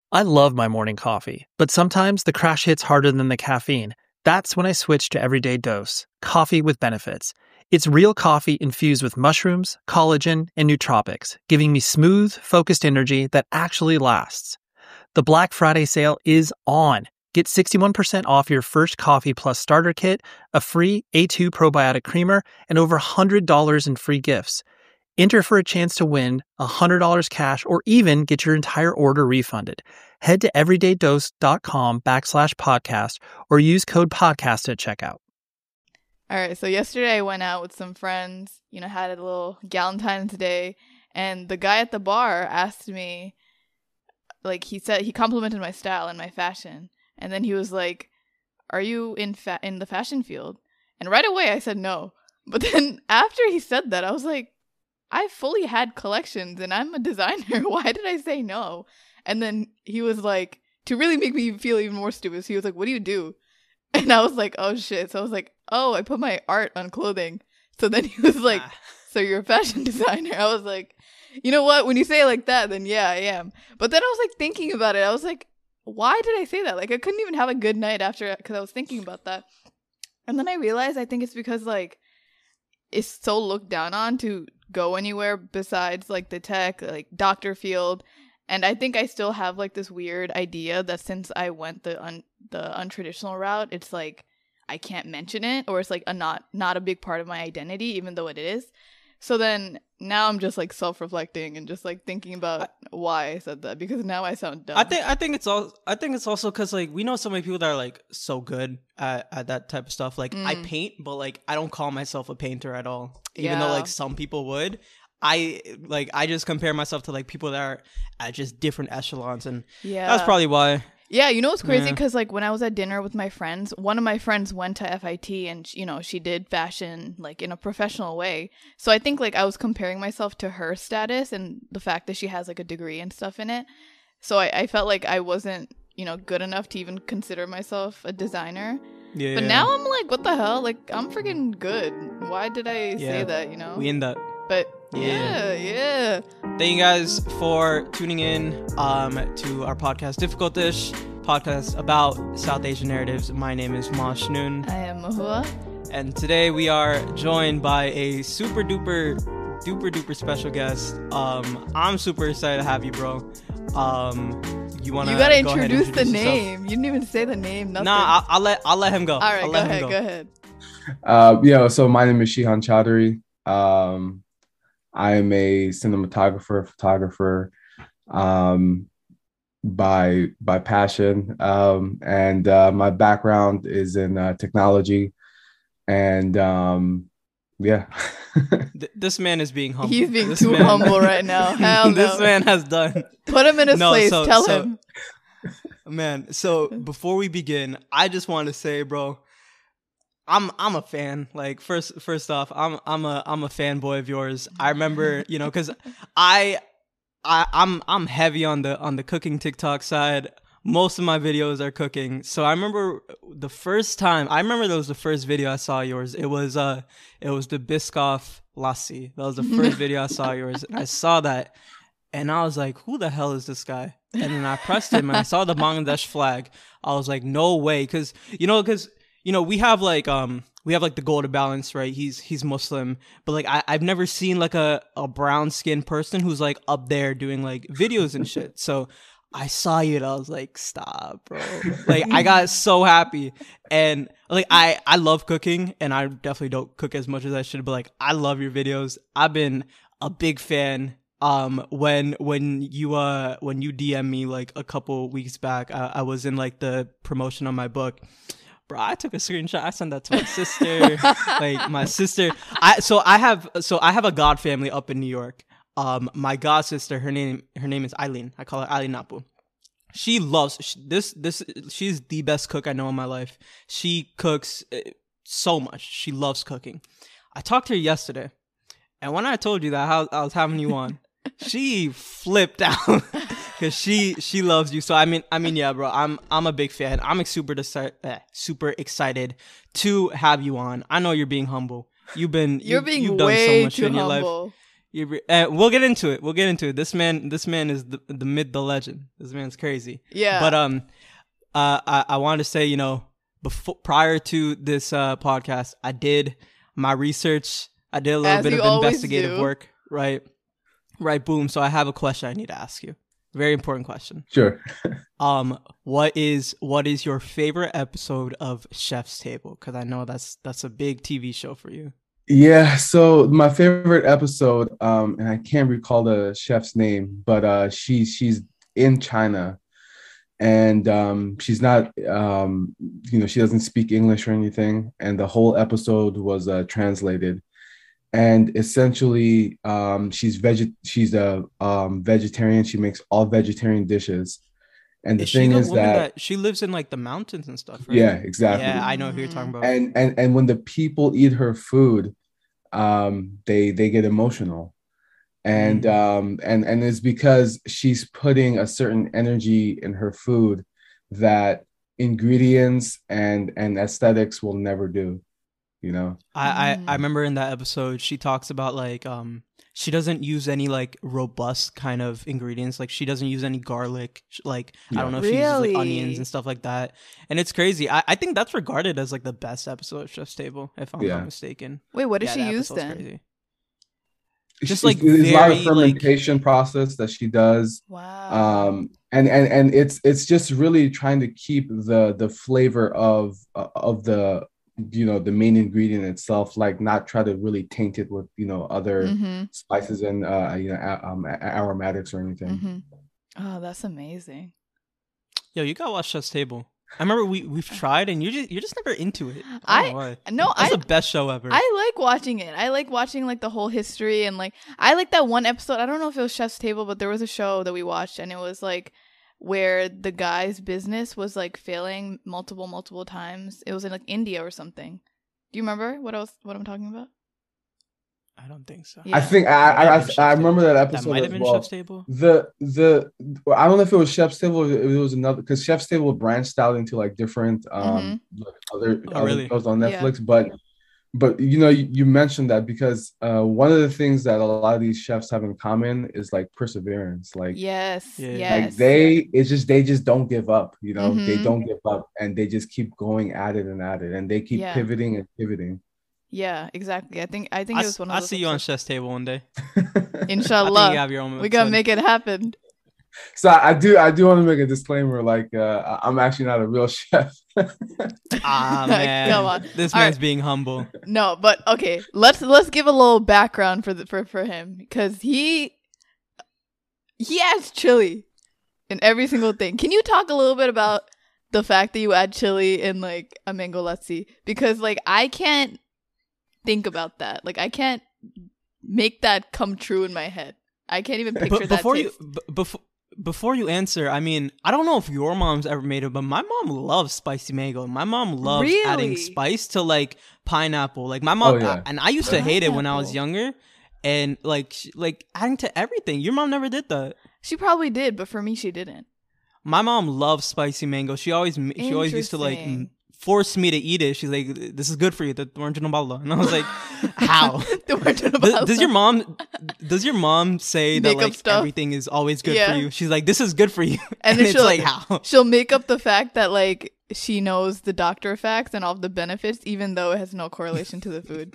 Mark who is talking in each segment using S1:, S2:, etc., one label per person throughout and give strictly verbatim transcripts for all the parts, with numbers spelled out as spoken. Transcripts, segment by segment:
S1: I love my morning coffee, but sometimes the crash hits harder than the caffeine. That's when I switch to Everyday Dose, coffee with benefits. It's real coffee infused with mushrooms, collagen, and nootropics, giving me smooth, focused energy that actually lasts. The Black Friday sale is on. Get sixty-one percent off your first Coffee Plus starter kit, a free A two probiotic creamer, and over one hundred dollars in free gifts. Enter for a chance to win one hundred dollars cash or even get your entire order refunded. Head to everydaydose.com backslash podcast or use code podcast at checkout.
S2: All right, so yesterday I went out with some friends, you know, had a little Galentine's Day, and the guy at the bar asked me, like, he said, he complimented my style and my fashion, and then he was like, are you in fa- in the fashion field? And right away I said no, but then after he said that, I was like, I fully had collections and I'm a designer. Why did I say no? And then he was like, to really make me feel even more stupid, so he was like, what do you do? And I was like, oh shit. So I was like, oh, I put my art on clothing. So then he was like, so you're a fashion designer? I was like, you know what? When you say it like that, then yeah, I am. But then I was like thinking about it. I was like, why did I say that? Like, I couldn't even have a good night after, because I was thinking about that. And then I realized I think it's because like it's so looked down on to go anywhere besides like the tech, like doctor field. And I think I still have like this weird idea that since I went the un- the untraditional route, it's like I can't mention it, or it's like a not not a big part of my identity, even though it is. So then now I'm just like self-reflecting and just like thinking about I, why I said that, because now I sound dumb.
S3: I think I think it's all I think it's also because like we know so many people that are like so good at, at that type of stuff. Like mm. I paint, but like I don't call myself a painter at all, even yeah. though like some people would. I like I just compare myself to like people that are at just different echelons, and yeah, that's probably why.
S2: Yeah, you know what's crazy? Because, yeah. like, when I was at dinner with my friends, one of my friends went to F I T and, you know, she did fashion, like, in a professional way. So I think, like, I was comparing myself to her status and the fact that she has, like, a degree and stuff in it. So I, I felt like I wasn't, you know, good enough to even consider myself a designer. Yeah. But now I'm like, what the hell? Like, I'm freaking good. Why did I yeah. say that, you know?
S3: We in that.
S2: But yeah, yeah, yeah.
S3: Thank you guys for tuning in um, to our podcast, Difficult Dish, podcast about South Asian narratives. My name is Mashnoon.
S2: I am Mahua.
S3: And today we are joined by a super duper, duper duper special guest. Um, I'm super excited to have you, bro. Um, you wanna?
S2: You gotta
S3: go
S2: introduce,
S3: introduce
S2: the
S3: yourself?
S2: name. You didn't even say the name. Nothing.
S3: Nah, I'll, I'll let I'll let him go.
S2: All right,
S3: I'll
S2: go
S3: let
S2: ahead.
S3: him
S2: Go. go ahead.
S4: Uh, yeah. So my name is Shihan Chaudhary. Um, I am a cinematographer, photographer, um, by by passion, um, and uh, my background is in uh, technology, and um, yeah.
S3: Th- this man is being humble.
S2: He's being
S3: this
S2: too
S3: man,
S2: humble right now. Hell no.
S3: This man has done.
S2: Put him in his
S3: no,
S2: place.
S3: So,
S2: Tell
S3: so,
S2: him.
S3: Man, so before we begin, I just want to say, bro, I'm I'm a fan. Like first first off, I'm I'm a I'm a fanboy of yours. I remember, you know, because I I I'm I'm heavy on the on the cooking TikTok side. Most of my videos are cooking. So I remember the first time. I remember that was the first video I saw yours. It was uh it was the Biscoff lassi. That was the first video I saw yours. And I saw that, and I was like, who the hell is this guy? And then I pressed him, and I saw the Bangladesh flag. I was like, no way, because you know, because. You know, we have like um we have like the Golden Balance, right? He's he's Muslim, but like I, I've never seen like a, a brown skinned person who's like up there doing like videos and shit. So I saw you and I was like, stop, bro. Like I got so happy. And like I, I love cooking, and I definitely don't cook as much as I should, but like I love your videos. I've been a big fan. Um, when when you uh when you D M me like a couple weeks back, I, I was in like the promotion on my book. Bro, I took a screenshot. I sent that to my sister. Like my sister, I so I have so I have a god family up in New York. Um, my god sister, her name her name is Eileen. I call her Eileen Napu. She loves she, this this. She's the best cook I know in my life. She cooks so much. She loves cooking. I talked to her yesterday, and when I told you that how I was having you on, she flipped out. Cause she she loves you, so I mean I mean yeah, bro. I'm I'm a big fan. I'm super deci- eh, super excited to have you on. I know you're being humble. You've been
S2: you're
S3: you,
S2: being
S3: you've done
S2: way
S3: so much
S2: too
S3: in your
S2: humble.
S3: life. You re- uh, we'll get into it. We'll get into it. This man, this man is the the myth, the legend. This man's crazy.
S2: Yeah.
S3: But um, uh, I I wanted to say, you know, before prior to this uh podcast, I did my research. I did a little
S2: As
S3: bit
S2: you
S3: of
S2: always
S3: investigative
S2: do.
S3: work. Right. Right. Boom. So I have a question I need to ask you. Very important question.
S4: Sure.
S3: Um, what is what is your favorite episode of Chef's Table? Because I know that's that's a big T V show for you.
S4: Yeah, so my favorite episode, um, and I can't recall the chef's name, but uh, she she's in China, and um, she's not, um, you know, she doesn't speak English or anything, and the whole episode was uh, translated, and essentially, um, she's veg she's a um, vegetarian. She makes all vegetarian dishes, and the
S3: Is she
S4: thing
S3: the
S4: is
S3: woman
S4: that,
S3: that she lives in like the mountains and stuff, right?
S4: yeah, exactly.
S3: Yeah, I know who you're talking about.
S4: And and and when the people eat her food, um they they get emotional, and
S3: Mm.
S4: um and and it's because she's putting a certain energy in her food that ingredients and and aesthetics will never do, you know.
S3: I, I I
S2: Mm.
S3: remember in that episode she talks about like um she doesn't use any like robust kind of ingredients. Like she doesn't use any garlic. Sh- Like I don't know if she uses like onions
S2: Really?
S3: and stuff like that. And it's crazy. I, I think that's regarded as like the best episode of Chef's Table, if I'm
S4: Yeah.
S3: not mistaken.
S2: Wait, what does
S3: Yeah,
S2: she
S3: that
S2: use
S3: episode's
S2: then?
S3: crazy.
S4: It's-
S3: Just, like,
S4: it's a lot of
S3: very, like-
S4: fermentation process that she does,
S2: Wow.
S4: um and and and it's it's just really trying to keep the the flavor of uh, of the, you know, the main ingredient itself, like not try to really taint it with, you know, other
S2: Mm-hmm.
S4: spices and uh you know a- um, a- aromatics or anything.
S2: Mm-hmm. Oh, that's amazing.
S3: Yo, you gotta watch Chef's Table. I remember we we've tried and you're just you're just never into it. I,
S2: I-
S3: don't know why.
S2: No,
S3: That's
S2: I
S3: the best show ever.
S2: I like watching it. I like watching like the whole history, and like I like that one episode. I don't know if it was Chef's Table, but there was a show that we watched, and it was like where the guy's business was like failing multiple multiple times. It was in like India or something. Do you remember what I was what I'm talking about?
S3: I don't think so.
S2: Yeah.
S4: I think I
S3: Might
S4: I,
S3: have
S4: I,
S3: been Chef's
S4: I remember that
S3: That
S4: episode
S3: might have
S4: as
S3: been
S4: well.
S3: Chef's Table.
S4: The the I don't know if it was Chef's Table or if it was another, because Chef's Table branched out into like different um like other,
S3: Oh,
S4: other
S3: really?
S4: shows on
S2: Yeah.
S4: Netflix, but but you know, you, you mentioned that because uh one of the things that a lot of these chefs have in common is like perseverance, like
S2: Yes.
S3: Yeah.
S4: like
S2: Yes.
S4: they it's just they just don't give up, you know. They
S2: Mhm.
S4: don't give up, and they just keep going at it and at it, and they keep
S2: Yeah.
S4: pivoting and pivoting.
S2: Yeah. Exactly. I think I think
S3: I,
S2: it was one of
S3: I
S2: those.
S3: see you on
S2: episodes.
S3: Chef's Table one day. I think
S2: Inshallah.
S3: you have your own.
S2: We gotta
S3: episode.
S2: make it happen.
S4: So I do I do want to make a disclaimer, like uh I'm actually not a real chef.
S3: Ah man,
S2: Come on.
S3: this
S2: All
S3: man's
S2: right.
S3: being humble.
S2: No, but okay. Let's let's give a little background for the for, for him, because he he adds chili in every single thing. Can you talk a little bit about the fact that you add chili in like a mango lassi? Because like I can't think about that. Like I can't make that come true in my head. I can't even picture
S3: But
S2: that
S3: before you
S2: taste.
S3: b- before before you answer, I mean, I don't know if your mom's ever made it, but my mom loves spicy mango. My mom loves adding
S2: Really?
S3: spice to like pineapple. Like my mom,
S4: Oh, yeah.
S3: I- and I used to hate it when I was
S2: Pineapple.
S3: younger, and like sh- like adding to everything. Your mom never did that.
S2: She probably did, but for me, she didn't.
S3: My mom loves spicy mango. She always m- she always used to like m-
S2: Interesting.
S3: force me to eat it. She's like, "This is good for you, the original bala." And I was like, "How?"
S2: The original
S3: Does, does your
S2: balsa.
S3: mom does your mom say that
S2: Make up
S3: like
S2: stuff?
S3: everything is always good
S2: Yeah.
S3: for you? She's like, "This is good for you,"
S2: And
S3: and,
S2: then
S3: it's
S2: she'll-
S3: like, "How?"
S2: She'll make up the fact that like she knows the doctor facts and all of the benefits, even though it has no correlation to the food.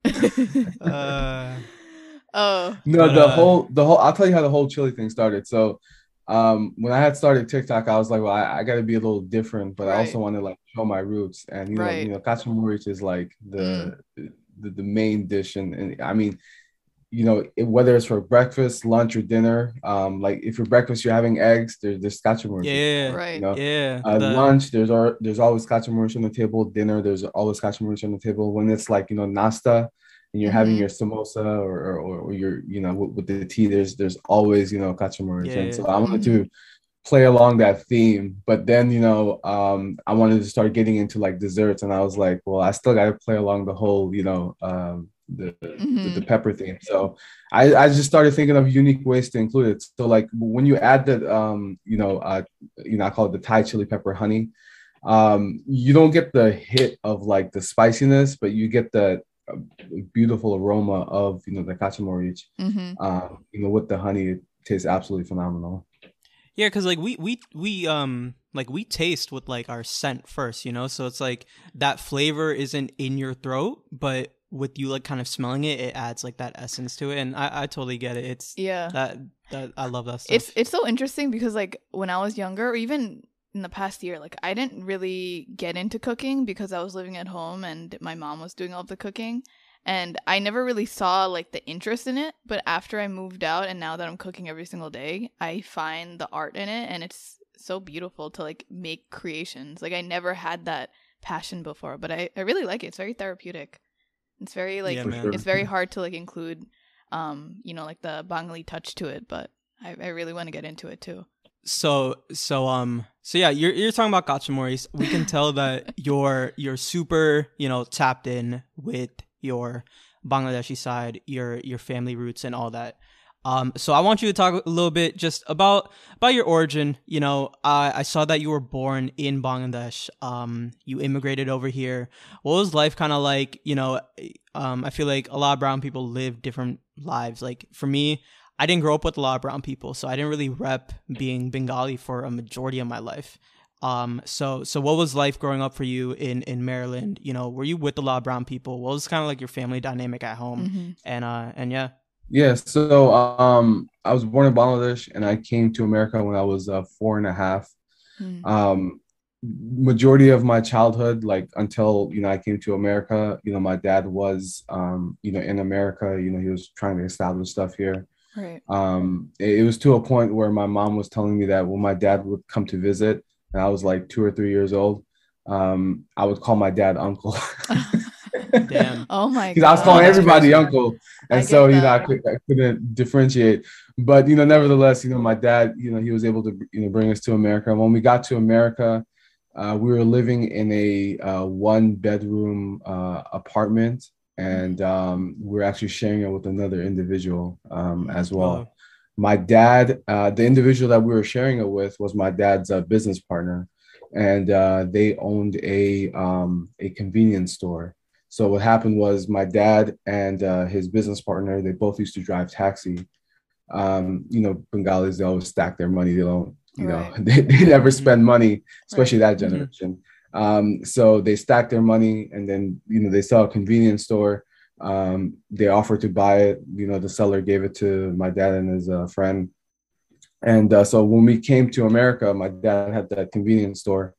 S3: Uh,
S2: Oh,
S4: No,
S3: But,
S4: the
S3: uh,
S4: whole the whole I'll tell you how the whole chili thing started. So um when I had started TikTok, I was like, well, I, I gotta be a little different, but I
S2: Right.
S4: also want to like show my roots. And you know,
S2: Right.
S4: you know, kachimurich is like the, the the main dish, and, and I mean, you know, it, whether it's for breakfast, lunch, or dinner, um, like if for breakfast you're having eggs, there's there's kachimurich.
S3: yeah,
S2: right.
S4: You know,
S3: yeah.
S4: uh,
S3: the-
S4: lunch, there's al- there's always kachimurich on the table. Dinner, there's always kachimurich on the table. When it's like, you know, nasta, and you're having
S2: Mhm.
S4: your samosa or or, or your, you know, with, with the tea, there's there's always, you know, kachimurich. And so I wanted to play along that theme, but then, you know, um, I wanted to start getting into like desserts, and I was like, well, I still got to play along the whole, you know, um, the, the
S2: Mhm.
S4: the pepper theme. So I I just started thinking of unique ways to include it. So like when you add the um, you know, uh, you know, I call it the Thai chili pepper honey. Um, you don't get the hit of like the spiciness, but you get the a beautiful aroma of, you know, the kachimorich.
S2: Mm-hmm.
S4: Um, you know, with the honey, it tastes absolutely phenomenal.
S3: Yeah, because like we we we um like we taste with like our scent first, you know, so it's like that flavor isn't in your throat, but with you like kind of smelling it, it adds like that essence to it, and I I totally get it. It's
S2: Yeah.
S3: that that I love that stuff.
S2: It's it's so interesting because like when I was younger, or even in the past year, like I didn't really get into cooking because I was living at home and my mom was doing all of the cooking. And I never really saw like the interest in it. But after I moved out and now that I'm cooking every single day, I find the art in it, and it's so beautiful to like make creations. Like I never had that passion before, but I, I really like it. It's very therapeutic. It's very like
S3: Yeah,
S4: For
S3: man.
S4: sure.
S2: it's very hard to like include um, you know, like the Bengali touch to it, but I, I really want to get into it too.
S3: So so um so yeah, you're you're talking about Gachimoris. We can tell that you're you're super, you know, tapped in with your Bangladeshi side, your your family roots and all that. Um so I want you to talk a little bit just about about your origin. You know, I I saw that you were born in Bangladesh. Um you immigrated over here. What was life kind of like? You know, um I feel like a lot of brown people live different lives. Like for me, I didn't grow up with a lot of brown people, so I didn't really rep being Bengali for a majority of my life. Um, so so what was life growing up for you in, in Maryland? You know, were you with a lot of brown people? What was kind of like your family dynamic at home?
S2: Mm-hmm.
S3: And uh and yeah.
S4: Yeah, so um, I was born in Bangladesh and I came to America when I was uh, four and a half.
S2: Mm-hmm.
S4: Um, majority of my childhood, like until, you know, I came to America, you know, my dad was, um, you know, in America, you know, he was trying to establish stuff here.
S2: Right.
S4: Um, it, it was to a point where my mom was telling me that when my dad would come to visit, and I was like two or three years old, um, I would call my dad uncle.
S3: Damn.
S2: Oh my
S4: Because I was
S2: God.
S4: calling
S3: That's
S4: everybody
S3: crazy.
S4: uncle, and
S2: I
S4: so
S2: get
S4: you know I,
S2: that.
S4: could, I couldn't differentiate. But you know, nevertheless, you know, my dad, you know, he was able to you know bring us to America. When we got to America, uh, we were living in a uh, one bedroom uh, apartment, and um, we were actually sharing it with another individual um, as well.
S3: Wow.
S4: My dad, uh, the individual that we were sharing it with, was my dad's uh, business partner, and uh, they owned a um, a convenience store. So what happened was my dad and uh, his business partner, they both used to drive taxi. Um, you know, Bengalis, they always stack their money. They don't, you know,
S2: Right.
S4: they, they never
S3: Mhm.
S4: spend money, especially
S2: Right.
S4: that generation. Um, so they stack their money and then, you know, they sell a convenience store. Um, they offered to buy it. You know, the seller gave it to my dad and his uh, friend. And uh, so when we came to America, my dad had that convenience store.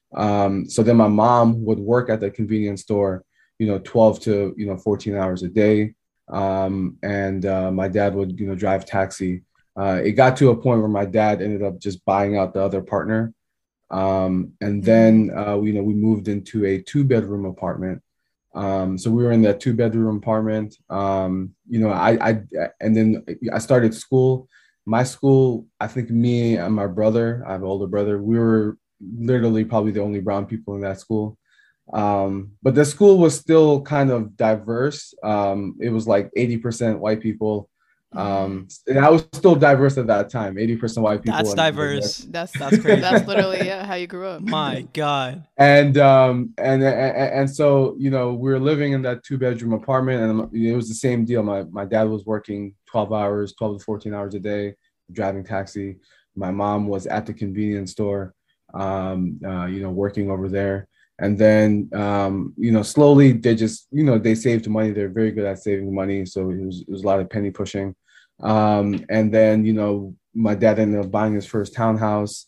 S4: Um, so then my mom would work at the convenience store, you know, twelve to, you know, fourteen hours a day. Um, and uh, my dad would, you know, drive taxi. Uh, it got to a point where my dad ended up just buying out the other partner. Um, and then, uh, you know, we moved into a two bedroom apartment. Um, so we were in that two bedroom apartment. Um, you know, I, I, and then I started school. My school, I think me and my brother, I have an older brother, we were literally probably the only brown people in that school. Um, but the school was still kind of diverse. Um, it was like eighty percent white people. Um, and I was still diverse at that time, eighty percent white people.
S3: That's
S4: and-
S3: diverse.
S2: That's
S3: That's crazy.
S2: That's literally yeah, how you grew up.
S3: My God.
S4: and um and, and and so you know we were living in that two bedroom apartment, and it was the same deal. My my dad was working twelve hours, twelve to fourteen hours a day, driving taxi. My mom was at the convenience store, um, uh, you know, working over there. And then um, you know, slowly they just you know they saved money. They're very good at saving money, so it was it was a lot of penny pushing. Um, and then you know my dad ended up buying his first townhouse,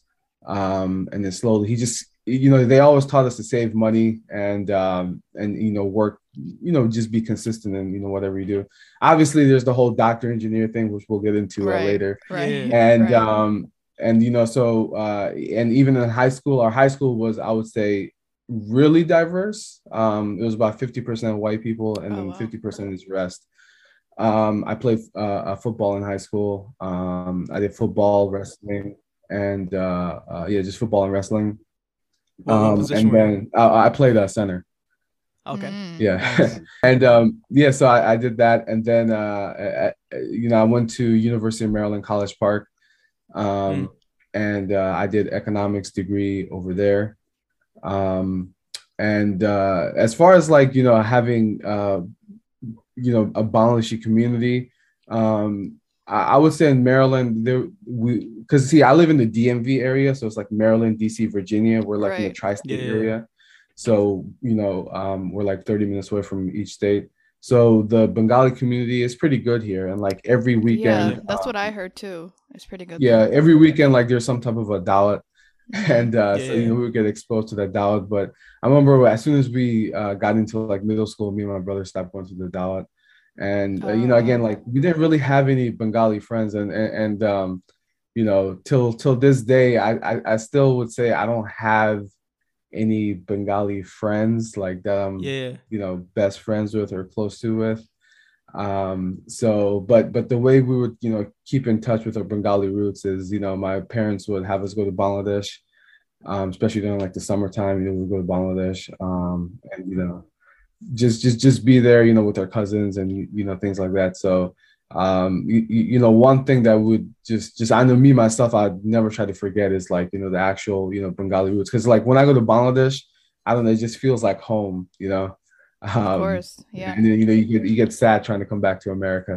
S4: um, and then slowly he just you know they always taught us to save money and um and you know work you know just be consistent in you know whatever you do. Obviously there's the whole doctor engineer thing, which we'll get into uh,
S2: Right.
S4: later.
S2: Right.
S3: Yeah.
S4: And
S2: Right.
S4: um and you know so uh and even in high school, our high school was, I would say, really diverse. Um it was about fifty percent white people, and
S2: Oh,
S4: then
S2: wow.
S4: fifty percent is rest. um I played uh, uh football in high school. um I did football, wrestling, and uh, uh yeah just football and wrestling.
S3: What, what
S4: Um,
S3: position
S4: and
S3: were you?
S4: then uh, I played uh, center.
S3: Okay.
S2: Mm.
S4: Yeah.
S3: Nice.
S4: And um, yeah, so I, I did that. And then, uh, I, you know, I went to University of Maryland, College Park. Um, and uh, I did economics degree over there. Um, and uh, as far as like, you know, having uh, you know, a Bangladeshi community. Um, I, I would say in Maryland, there we because see, I live in the D M V area, so it's like Maryland, D C, Virginia. We're like in the
S2: Right.
S4: tri-state
S3: Yeah.
S4: area, so you know, um, we're like thirty minutes away from each state. So the Bengali community is pretty good here, and like every
S2: Yeah,
S4: weekend,
S2: that's what I
S4: um,
S2: heard too. It's pretty good
S4: yeah,
S2: there.
S4: every weekend, like there's some type of a dalit,
S2: Mhm.
S4: and uh, so you know
S3: Yeah.
S4: we would get exposed to that dalit. But I remember as soon as we uh, got into like middle school, me and my brother stopped going to the dalit, and uh, you
S2: Oh
S4: know, again,
S2: wow.
S4: like we didn't really have any Bengali friends, and and, and um, you know, till till this day, I, I I still would say I don't have any Bengali friends like that I'm
S3: Yeah.
S4: you know best friends with or close to with. Um, so, but but the way we would, you know, keep in touch with our Bengali roots is, you know, my parents would have us go to Bangladesh, um, especially during like the summertime. You know, we go to Bangladesh, um, and you know, just just just be there, you know, with our cousins and you know things like that. So, um, you, you know, one thing that would just just I know me myself, I'd never try to forget is like you know the actual you know Bengali roots because like when I go to Bangladesh, I don't know, it just feels like home, you know.
S2: Of
S4: Um,
S2: course. Yeah.
S4: and then you know you get you get sad trying to come back to America.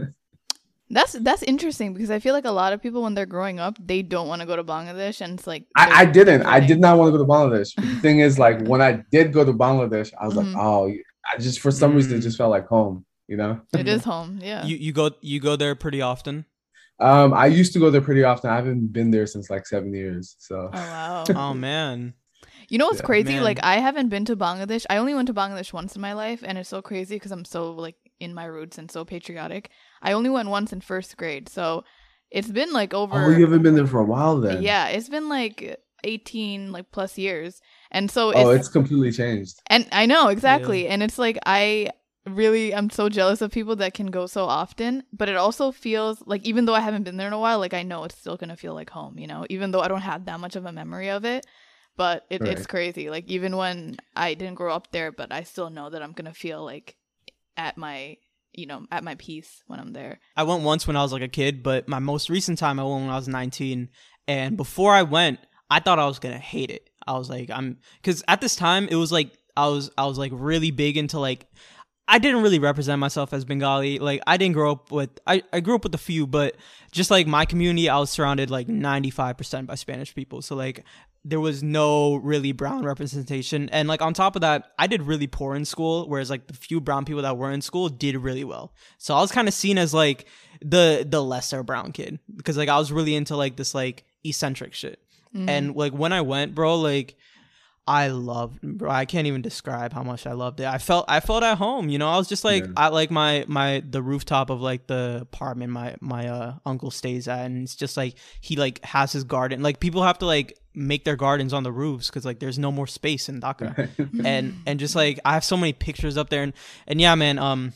S2: That's that's interesting because I feel like a lot of people when they're growing up, they don't want to go to Bangladesh and it's like they're
S4: I, I didn't. I did
S2: dreading.
S4: not want to go to Bangladesh. But the thing is, like when I did go to Bangladesh, I was like,
S2: Mhm.
S4: oh, I just for some reason it
S3: Mm.
S4: just felt like home, you know.
S2: It is home. Yeah.
S3: You you go you go there pretty often.
S4: Um, I used to go there pretty often. I haven't been there since like seven years. So
S2: Oh wow.
S3: Oh man.
S2: You know what's
S4: Yeah.
S2: crazy?
S3: Man.
S2: Like I haven't been to Bangladesh. I only went to Bangladesh once in my life, and it's so crazy because I'm so like in my roots and so patriotic. I only went once in first grade, so it's been like over.
S4: oh, you haven't been there for a while then.
S2: Yeah, it's been like eighteen like plus years, and so
S4: Oh,
S2: it's,
S4: it's completely changed.
S2: and I know exactly, and it's like I really I'm so jealous of people that can go so often, but it also feels like even though I haven't been there in a while, like I know it's still gonna feel like home, you know, even though I don't have that much of a memory of it. But it, it's
S4: Right.
S2: crazy. Like even when I didn't grow up there, but I still know that I'm gonna feel like at my you know at my peace when I'm there.
S3: I went once when I was like a kid, but my most recent time I went when I was nineteen. And before I went, I thought I was gonna hate it. I was like, I'm because at this time it was like I was I was like really big into like I didn't really represent myself as Bengali. Like I didn't grow up with I, I grew up with a few, but just like my community, I was surrounded like ninety-five percent by Spanish people. So like there was no really brown representation. And like on top of that, I did really poor in school, whereas like the few brown people that were in school did really well. So I was kind of seen as like the the lesser brown kid because like I was really into like this like eccentric shit.
S2: Mhm.
S3: And like when I went, bro, like I loved, bro. I can't even describe how much I loved it. I felt, I felt at home. You know, I was just like,
S4: Yeah.
S3: I like my my the rooftop of like the apartment my my uh, uncle stays at, and it's just like he like has his garden. Like people have to like make their gardens on the roofs because like there's no more space in Dhaka, and and just like I have so many pictures up there, and and yeah, man, um,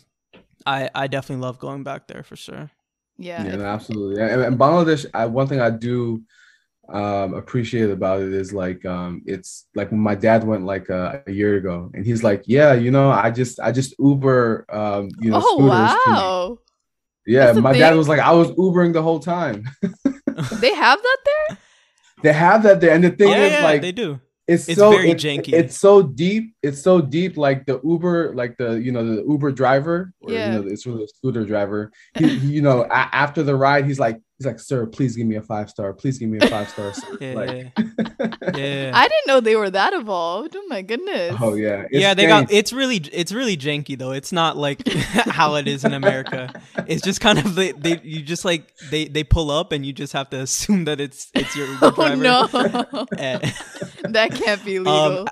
S3: I I definitely love going back there for sure.
S2: Yeah.
S4: Yeah,
S2: it-
S4: no, absolutely. Yeah, and, and Bangladesh, I, one thing I do um appreciate about it is like um it's like when my dad went like uh, a year ago and he's like, yeah, you know, I just I just Uber um you know
S2: oh
S4: scooters to me.
S2: wow.
S4: Yeah,
S2: That's a
S4: my dad
S2: thing?
S4: was like, I was Ubering the whole time.
S2: They have that there?
S4: They have that there, and the thing
S3: Yeah,
S4: is
S3: yeah,
S4: like
S3: they do.
S4: it's,
S3: It's
S4: so
S3: very
S4: it's,
S3: janky.
S4: it's so deep. It's so deep. Like the Uber, like the you know the Uber driver, or
S2: Yeah.
S4: you know it's really a scooter driver. He, he, you know, a- after the ride, he's like, he's like, sir, please give me a five star. Please give me a five star. Sir.
S3: Yeah,
S4: Like,
S3: yeah.
S2: I didn't know they were that evolved. Oh my goodness.
S4: oh yeah, It's
S3: yeah, they got
S4: jank.
S3: it's really it's really janky though. It's not like how it is in America. It's just kind of they, they you just like they they pull up and you just have to assume that it's it's your Uber
S2: Oh
S3: driver.
S2: no.
S3: Eh,
S2: That can't be
S3: Um,
S2: legal.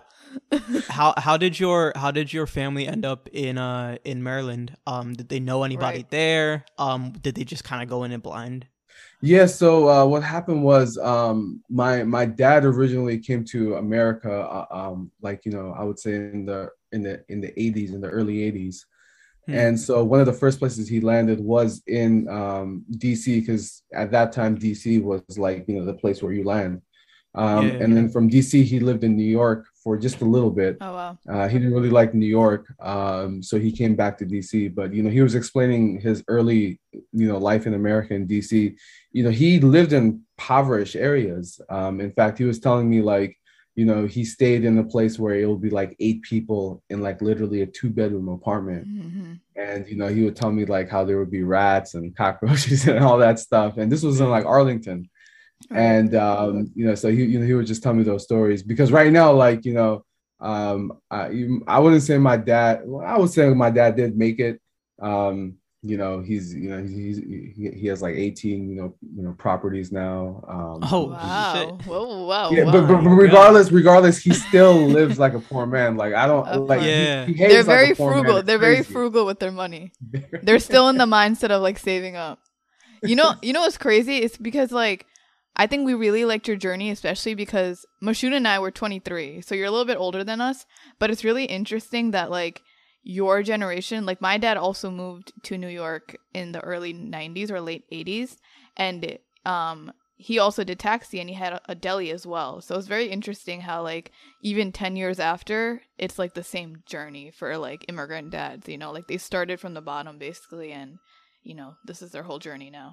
S3: how how did your how did your family end up in uh in Maryland? Um, did they know anybody
S2: Right.
S3: there? Um, did they just kind of go in it blind?
S4: Yeah, so uh, what happened was um, my my dad originally came to America, uh, um, like you know, I would say in the in the in the eighties, in the early eighties,
S3: Hmm.
S4: and so one of the first places he landed was in um, D C because at that time D C was like you know the place where you land, um,
S3: Yeah.
S4: and then from D C he lived in New York for just a little bit.
S2: Oh wow.
S4: Uh, he didn't really like New York, um, so he came back to D C. But you know, he was explaining his early, you know, life in America in D C. You know, he lived in impoverished areas. Um, in fact, he was telling me like, you know, he stayed in a place where it would be like eight people in like literally a two bedroom apartment.
S2: Mm-hmm.
S4: And, you know, he would tell me like how there would be rats and cockroaches and all that stuff. And this was in like Arlington.
S2: Right.
S4: And, um, you know, so he, you know, he would just tell me those stories because right now, like, you know, um, I, I wouldn't say my dad, well, I would say my dad did make it. Um, you know, he's, you know, he's, he, he has like eighteen, you know, you know, properties now. Um,
S3: Oh,
S2: Wow.
S3: shit.
S2: Whoa, wow.
S4: yeah,
S2: wow.
S4: but, but, but regardless, regardless, he still lives like a poor man. Like I don't
S2: Of
S4: like.
S2: course.
S4: he-
S3: Yeah.
S4: he behaves
S2: They're
S4: like a
S2: very
S4: poor man.
S2: frugal.
S4: It's
S2: They're very
S4: crazy.
S2: frugal with their money. They're still in the mindset of like saving up. You know, you know what's crazy? It's because like I think we really liked your journey, especially because Mashun and I were twenty-three, so you're a little bit older than us. But it's really interesting that like your generation, like my dad also moved to New York in the early nineties or late eighties, and um he also did taxi and he had a, a deli as well. So it's very interesting how like even ten years after, it's like the same journey for like immigrant dads, you know, like they started from the bottom basically, and you know, this is their whole journey now.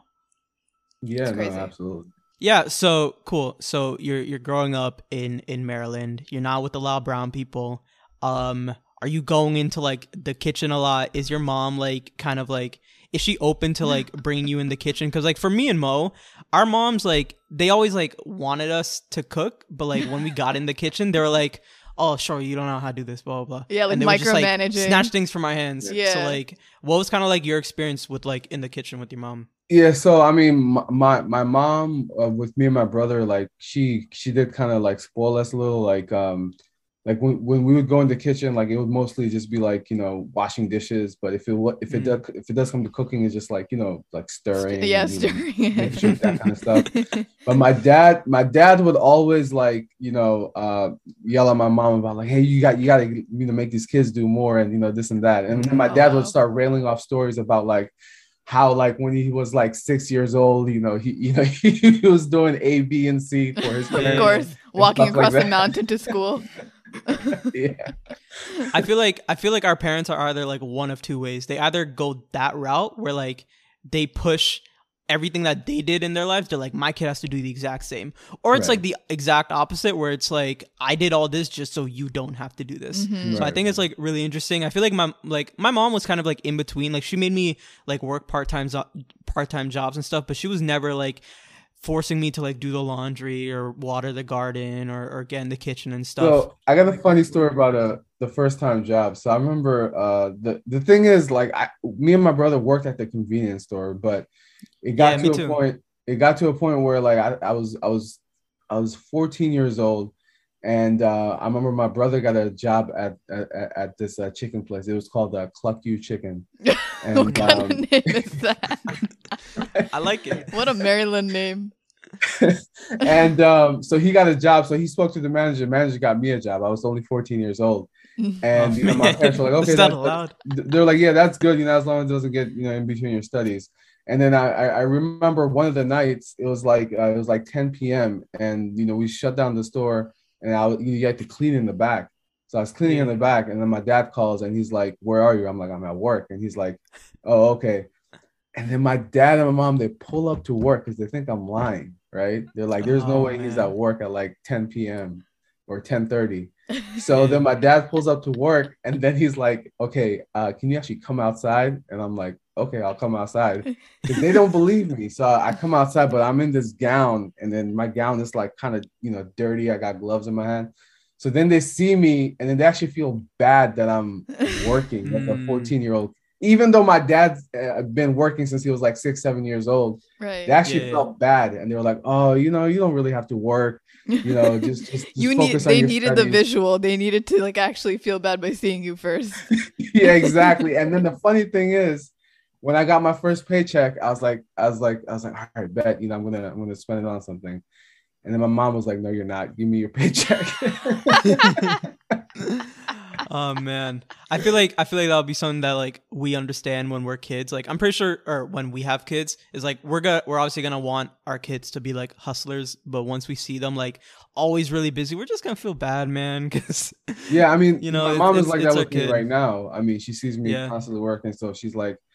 S4: Yeah,
S2: It's
S4: no,
S2: crazy.
S4: absolutely.
S3: Yeah, so cool. So you're you're growing up in in Maryland. You're not with the loud brown people. Um, are you going into like the kitchen a lot? Is your mom like kind of like is she open to like bringing you in the kitchen? Because like for me and Mo, our moms like they always like wanted us to cook, but like when we got in the kitchen, they were like, "Oh, sure, you don't know how to do this, blah blah blah."
S2: Yeah, like
S3: and they would just like
S2: micromanaging.
S3: snatch things from my hands.
S2: Yeah.
S3: So like, what was kind of like your experience with like in the kitchen with your mom?
S4: Yeah, so I mean, my my, my mom uh, with me and my brother, like she she did kind of like spoil us a little, like um like when, when we would go in the kitchen, like it would mostly just be like, you know, washing dishes. But if it wa- if it
S3: Mhm.
S4: does if it does come to cooking, it's just like, you know, like stirring,
S2: Yeah,
S4: and, you know,
S2: stirring
S4: making sure that kind of stuff.
S2: it.
S4: But my dad, my dad would always like, you know, uh, yell at my mom about like, hey, you got, you got to, you know, make these kids do more and, you know, this and that. And then my
S2: Oh,
S4: dad
S2: wow.
S4: would start railing off stories about like how, like when he was like six years old, you know, he, you know, he was doing A, B, and C for his
S2: Of
S4: parents.
S2: course, walking
S4: stuff like
S2: across the
S4: that.
S2: mountain to school.
S4: Yeah.
S3: I feel like I feel like our parents are either like one of two ways. They either go that route where like they push everything that they did in their lives. They're like, my kid has to do the exact same, or it's
S4: Right.
S3: like the exact opposite, where it's like, I did all this just so you don't have to do this.
S2: Mhm.
S3: So I
S4: Right.
S3: think it's like really interesting. I feel like my like my mom was kind of like in between. Like she made me like work part time part time jobs and stuff, but she was never like forcing me to like do the laundry or water the garden or, or get in the kitchen and stuff.
S4: So I got a funny story about uh, the first time job. So I remember uh, the the thing is like I, me and my brother worked at the convenience store, but it got
S3: Yeah, me
S4: to a
S3: too.
S4: point. It got to a point where like I, I was I was I was fourteen years old, and uh, I remember my brother got a job at at, at this uh, chicken place. It was called uh, Cluck You Chicken.
S2: What
S4: And
S2: kind
S4: um,
S2: of name is that?
S3: I like it.
S2: What a Maryland name.
S4: and um, so he got a job. So he spoke to the manager. The manager got me a job. I was only fourteen years old. And
S3: Oh,
S4: you know, my
S3: man.
S4: parents were like, okay,
S3: Is that
S4: that-
S3: allowed?
S4: they're like, yeah, that's good, you know, as long as it doesn't get, you know, in between your studies. And then I, I I remember one of the nights, it was like uh, it was like ten p.m. and you know we shut down the store, and I was- you had to clean in the back. So I was cleaning in the back, and then my dad calls, and he's like, "Where are you?" I'm like, "I'm at work," and he's like, "Oh, okay." And then my dad and my mom, they pull up to work because they think I'm lying, right? They're like, "There's no
S3: Oh,
S4: way he's
S3: man.
S4: at work at like ten p.m. or ten thirty." So then my dad pulls up to work, and then he's like, "Okay, uh, can you actually come outside?" And I'm like, "Okay, I'll come outside." Because they don't believe me. So I come outside, but I'm in this gown, and then my gown is like kind of, you know, dirty. I got gloves in my hand. So then they see me, and then they actually feel bad that I'm working with a
S3: Mm.
S4: fourteen year old, even though my dad's uh, been working since he was like six, seven years old.
S2: Right.
S4: They actually
S3: Yeah, yeah.
S4: felt bad, and they were like, "Oh, you know, you don't really have to work. You know, just just, just
S2: you need.
S4: focus on
S2: They
S4: your
S2: needed the
S4: studies."
S2: visual. They needed to like actually feel bad by seeing you first.
S4: Yeah, exactly. And then the funny thing is, when I got my first paycheck, I was like, I was like, I was like, all right, bet, you know, I'm gonna, I'm gonna spend it on something. And then my mom was like, "No, you're not. Give me your paycheck."
S3: Oh man, I feel like I feel like that'll be something that like we understand when we're kids. Like I'm pretty sure, or when we have kids, is like we're gonna we're obviously gonna want our kids to be like hustlers. But once we see them like always really busy, we're just gonna feel bad, man. Because
S4: Yeah, I mean,
S3: You know,
S4: my
S3: it's-
S4: mom is
S3: it's-
S4: like
S3: it's
S4: that
S3: our
S4: with me
S3: kid.
S4: right now. I mean, she sees me
S3: Yeah.
S4: constantly working, so she's like,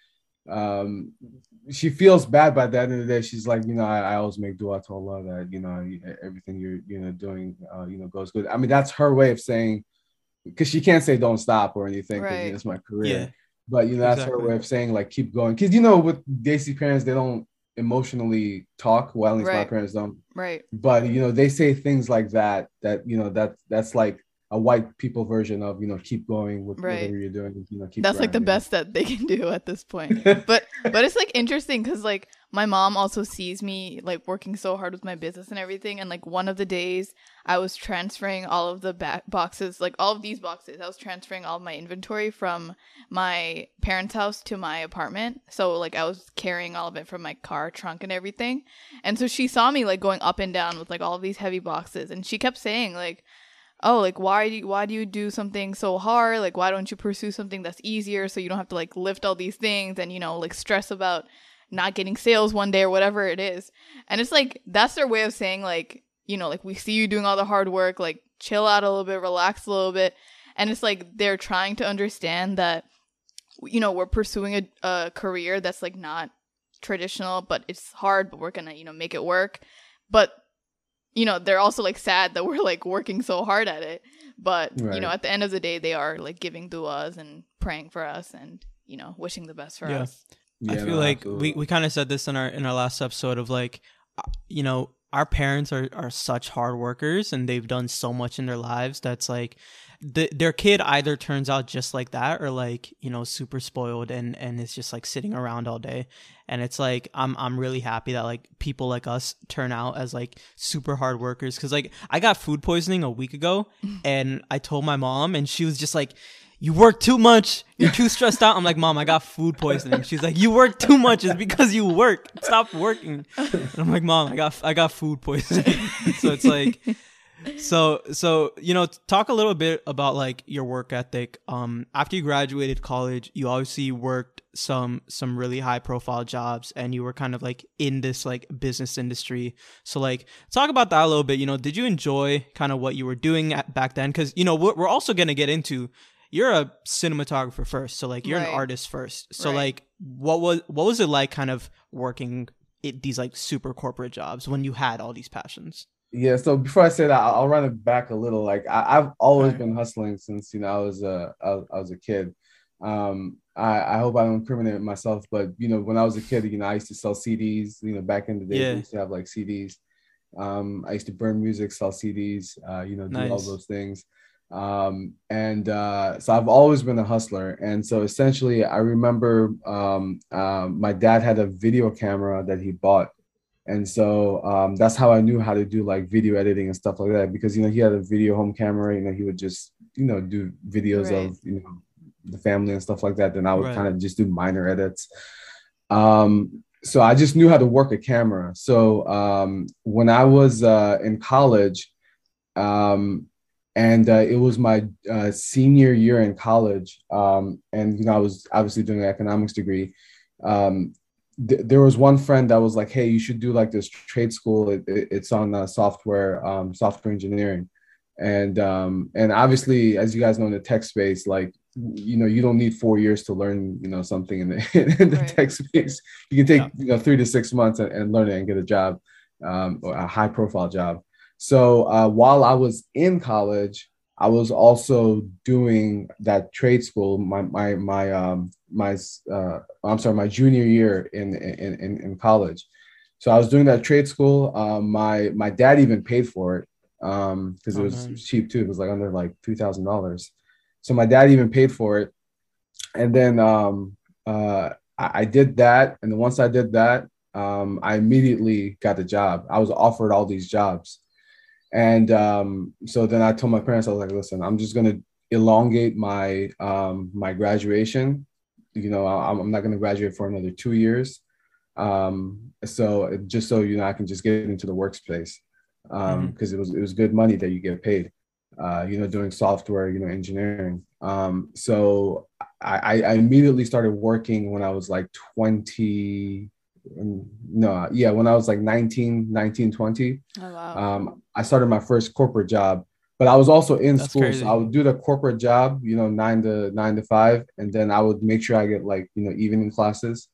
S4: um, she feels bad, but at the end of the day, she's like, you know, I, I always make dua to Allah that, you know, everything you're, you know, doing, uh, you know, goes good. I mean, that's her way of saying, because she can't say don't stop or anything, because
S2: Right.
S4: it's my career.
S3: Yeah.
S4: But, you know, that's
S3: Exactly.
S4: her way of saying, like, keep going. Because, you know, with Desi parents, they don't emotionally talk. Well, at least my
S2: Right.
S4: parents don't.
S2: Right.
S4: But, you know, they say things like that, that, you know, that that's like a white people version of, you know, keep going with
S2: Right.
S4: whatever you're doing, you know, keep
S2: That's like the
S4: grinding.
S2: best that they can do at this point. But but it's like interesting because like my mom also sees me like working so hard with my business and everything. And like one of the days I was transferring all of the back boxes, like all of these boxes, I was transferring all of my inventory from my parents' house to my apartment. So like I was carrying all of it from my car trunk and everything. And so she saw me like going up and down with like all of these heavy boxes, and she kept saying like, oh, like why do you, why do you do something so hard? Like why don't you pursue something that's easier so you don't have to like lift all these things and, you know, like stress about not getting sales one day or whatever it is. And it's like that's their way of saying like, you know, like we see you doing all the hard work, like chill out a little bit, relax a little bit. And it's like they're trying to understand that, you know, we're pursuing a, a career that's like not traditional, but it's hard, but we're gonna, you know, make it work. But you know, they're also like sad that we're like working so hard at it. But,
S4: Right.
S2: you know, at the end of the day, they are like giving duas and praying for us and, you know, wishing the best for
S3: Yeah.
S2: us.
S3: I
S4: Yeah,
S3: feel
S4: no,
S3: like
S4: absolutely.
S3: we, we kind of said this in our in our last episode of like, uh, you know, our parents are, are such hard workers and they've done so much in their lives that's like the, their kid either turns out just like that or like, you know, super spoiled and, and is just like sitting around all day. And it's like, I'm I'm really happy that like people like us turn out as like super hard workers. Cause like I got food poisoning a week ago and I told my mom and she was just like, you work too much. You're too stressed out. I'm like, Mom, I got food poisoning. She's like, you work too much. It's because you work. Stop working. And I'm like, Mom, I got I got food poisoning. So it's like, so so you know, talk a little bit about like your work ethic. Um, after you graduated college, you obviously worked some some really high profile jobs, and you were kind of like in this like business industry. So like, talk about that a little bit. You know, did you enjoy kind of what you were doing at, back then? Because you know, we're, we're also gonna get into. You're a cinematographer first, so like you're
S2: Right.
S3: an artist first. So
S2: Right.
S3: like, what was what was it like, kind of working it, these like super corporate jobs when you had all these passions?
S4: Yeah, so before I say that, I'll, I'll run it back a little. Like I, I've always
S3: Alright.
S4: been hustling since, you know, I was a I, was- I was a kid. Um, I, I hope I don't incriminate myself, but you know, when I was a kid, you know, I used to sell C Ds. You know, back in the day,
S3: Yeah.
S4: we used to have like C Ds. Um, I used to burn music, sell C Ds. Uh, you know, do all
S3: Nice.
S4: those things. Um, and uh, so I've always been a hustler. And so essentially, I remember um, um, my dad had a video camera that he bought. And so um, that's how I knew how to do like video editing and stuff like that, because, you know, he had a video home camera, you know, he would just, you know, do videos
S2: Right.
S4: of, you know, the family and stuff like that. Then I would
S3: Right.
S4: kind of just do minor edits. Um, so I just knew how to work a camera. So um, when I was uh, in college, um, and uh, it was my uh, senior year in college, um, and, you know, I was obviously doing an economics degree. Um, th- there was one friend that was like, hey, you should do like this trade school. It, it, it's on uh, software, um, software engineering. And, um, and obviously, as you guys know, in the tech space, like, you know, you don't need four years to learn, you know, something in the, in the
S2: Right.
S4: tech space. You can take,
S3: Yeah.
S4: you know, three to six months and, and learn it and get a job, um, or a high profile job. So uh, while I was in college, I was also doing that trade school. My my my um my uh, I'm sorry, my junior year in in in, in college. So I was doing that trade school. Um, my my dad even paid for it um because it
S3: Oh,
S4: was
S3: man.
S4: cheap too. It was like under like three thousand dollars. So my dad even paid for it, and then um uh I, I did that, and then once I did that, um I immediately got the job. I was offered all these jobs. And um, so then I told my parents, I was like, listen, I'm just going to elongate my um, my graduation. You know, I'm, I'm not going to graduate for another two years. Um, so just so, you know, I can just get into the workspace um, because
S3: Mhm.
S4: it was it was good money that you get paid, uh, you know, doing software, you know, engineering. Um, so I, I immediately started working when I was like twenty. No, yeah, when I was like nineteen, nineteen, twenty.
S2: Oh, wow.
S4: Um, I started my first corporate job, but I was also in
S3: That's
S4: school.
S3: crazy.
S4: So I would do the corporate job, you know, nine to nine to five. And then I would make sure I get like, you know, evening classes.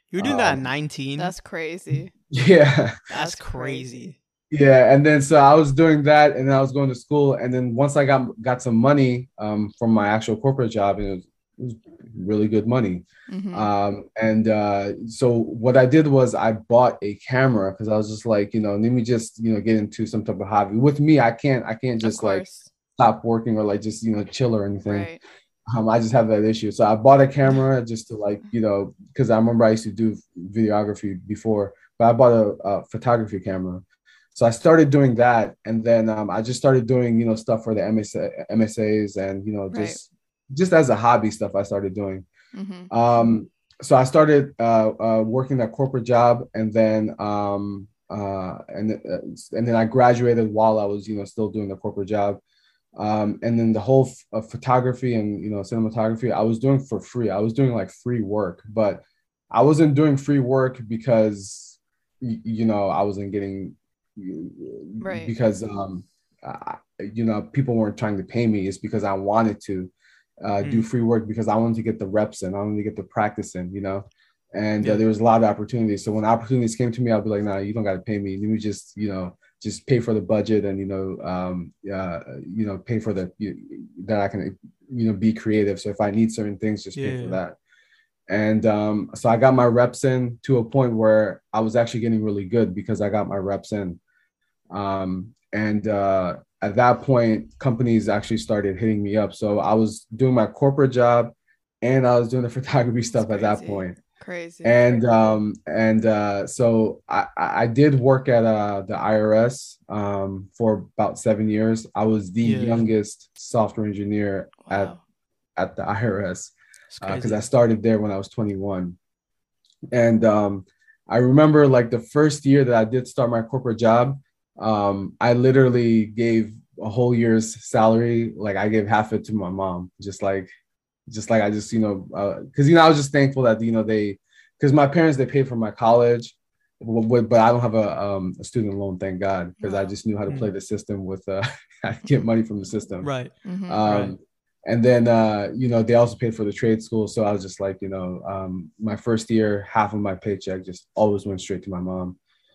S3: You were doing that at
S4: Um,
S3: nineteen?
S2: That's crazy.
S4: Yeah.
S3: That's
S2: That's
S3: crazy.
S4: Yeah, and then so I was doing that, and then I was going to school, and then once I got got some money um, from my actual corporate job, and it was, it was really good money.
S2: Mm-hmm.
S4: Um, and uh, so what I did was I bought a camera because I was just like, you know, let me just you know get into some type of hobby. With me, I can't I can't just
S2: Of
S4: like
S2: course.
S4: stop working or like just you know chill or anything.
S2: Right.
S4: Um, I just have that issue. So I bought a camera just to like you know because I remember I used to do videography before, but I bought a, a photography camera. So I started doing that, and then um, I just started doing, you know, stuff for the M S A, M S As, and you know, just right. just as a hobby stuff I started doing.
S2: Mm-hmm.
S4: Um, so I started uh, uh, working that corporate job, and then um, uh, and uh, and then I graduated while I was, you know, still doing the corporate job. Um, and then the whole f- uh, photography and you know cinematography I was doing for free. I was doing like free work, but I wasn't doing free work because y- you know I wasn't getting.
S2: Right.
S4: Because um I, you know people weren't trying to pay me. It's because I wanted to uh, mm. do free work because I wanted to get the reps in. I wanted to get the practice in, you know. And yeah. uh, there was a lot of opportunities. So when opportunities came to me, I'll be like, nah, you don't got to pay me. Let me just, you know, just pay for the budget and, you know, um, uh, you know, pay for the, you, that I can, you know, be creative. So if I need certain things, just pay yeah. for that. And um, so I got my reps in to a point where I was actually getting really good because I got my reps in. Um, and uh, at that point, companies actually started hitting me up. So I was doing my corporate job and I was doing the photography stuff at that point.
S2: Crazy.
S4: And um, and uh, so I, I did work at uh, the I R S um, for about seven years. I was the yeah. youngest software engineer wow. at, at the I R S. Because uh, I started there when I was twenty-one. And um, I remember like the first year that I did start my corporate job, um, I literally gave a whole year's salary. Like I gave half it to my mom, just like, just like I just, you know, because, uh, you know, I was just thankful that, you know, they, because my parents, they paid for my college, but, but I don't have a, um, a student loan, thank God, because wow. I just knew how to play the system with, uh, I get money from the system.
S3: Right.
S2: Mm-hmm.
S4: Um,
S3: right.
S4: And then, uh, you know, they also paid for the trade school. So I was just like, you know, um, my first year, half of my paycheck just always went straight to my mom.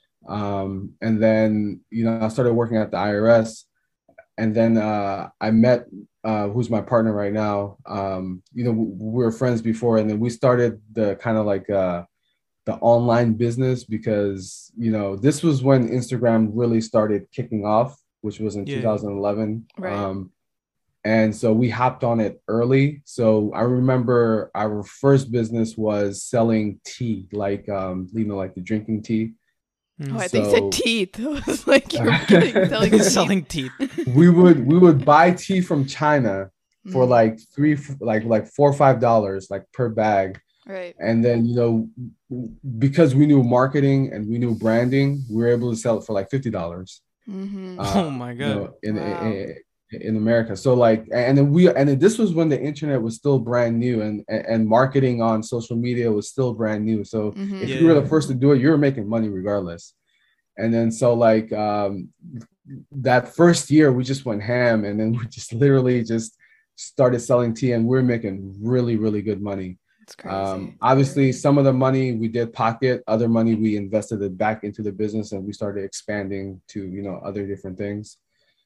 S4: Um, and then, you know, I started working at the I R S. And then uh, I met, uh, who's my partner right now. Um, you know, we, we were friends before. And then we started the kind of like uh, the online business because, you know, this was when Instagram really started kicking off, which was in yeah. two thousand eleven.
S2: Right.
S4: Um, And so we hopped on it early. So I remember our first business was selling tea, like, um, you know, like the drinking tea.
S2: Oh, I
S4: so,
S2: think you said teeth. I was like, you're kidding, selling teeth.
S3: selling teeth.
S4: we would we would buy tea from China for mm. like three, like like four or five dollars, like per bag.
S2: Right.
S4: And then, you know, because we knew marketing and we knew branding, we were able to sell it for like fifty dollars.
S2: Mm-hmm.
S4: Uh,
S3: oh my god!
S4: You know, in,
S2: wow.
S4: in, in, in America. So like, and then we, and then this was when the internet was still brand new and, and marketing on social media was still brand new. So
S2: mm-hmm.
S4: if
S3: yeah.
S4: you were the first to do it, you were making money regardless. And then, so like, um, that first year we just went ham and then we just literally just started selling tea and we we're making really, really good money.
S2: It's crazy.
S4: Um, obviously some of the money we did pocket, other money we invested it back into the business and we started expanding to, you know, other different things.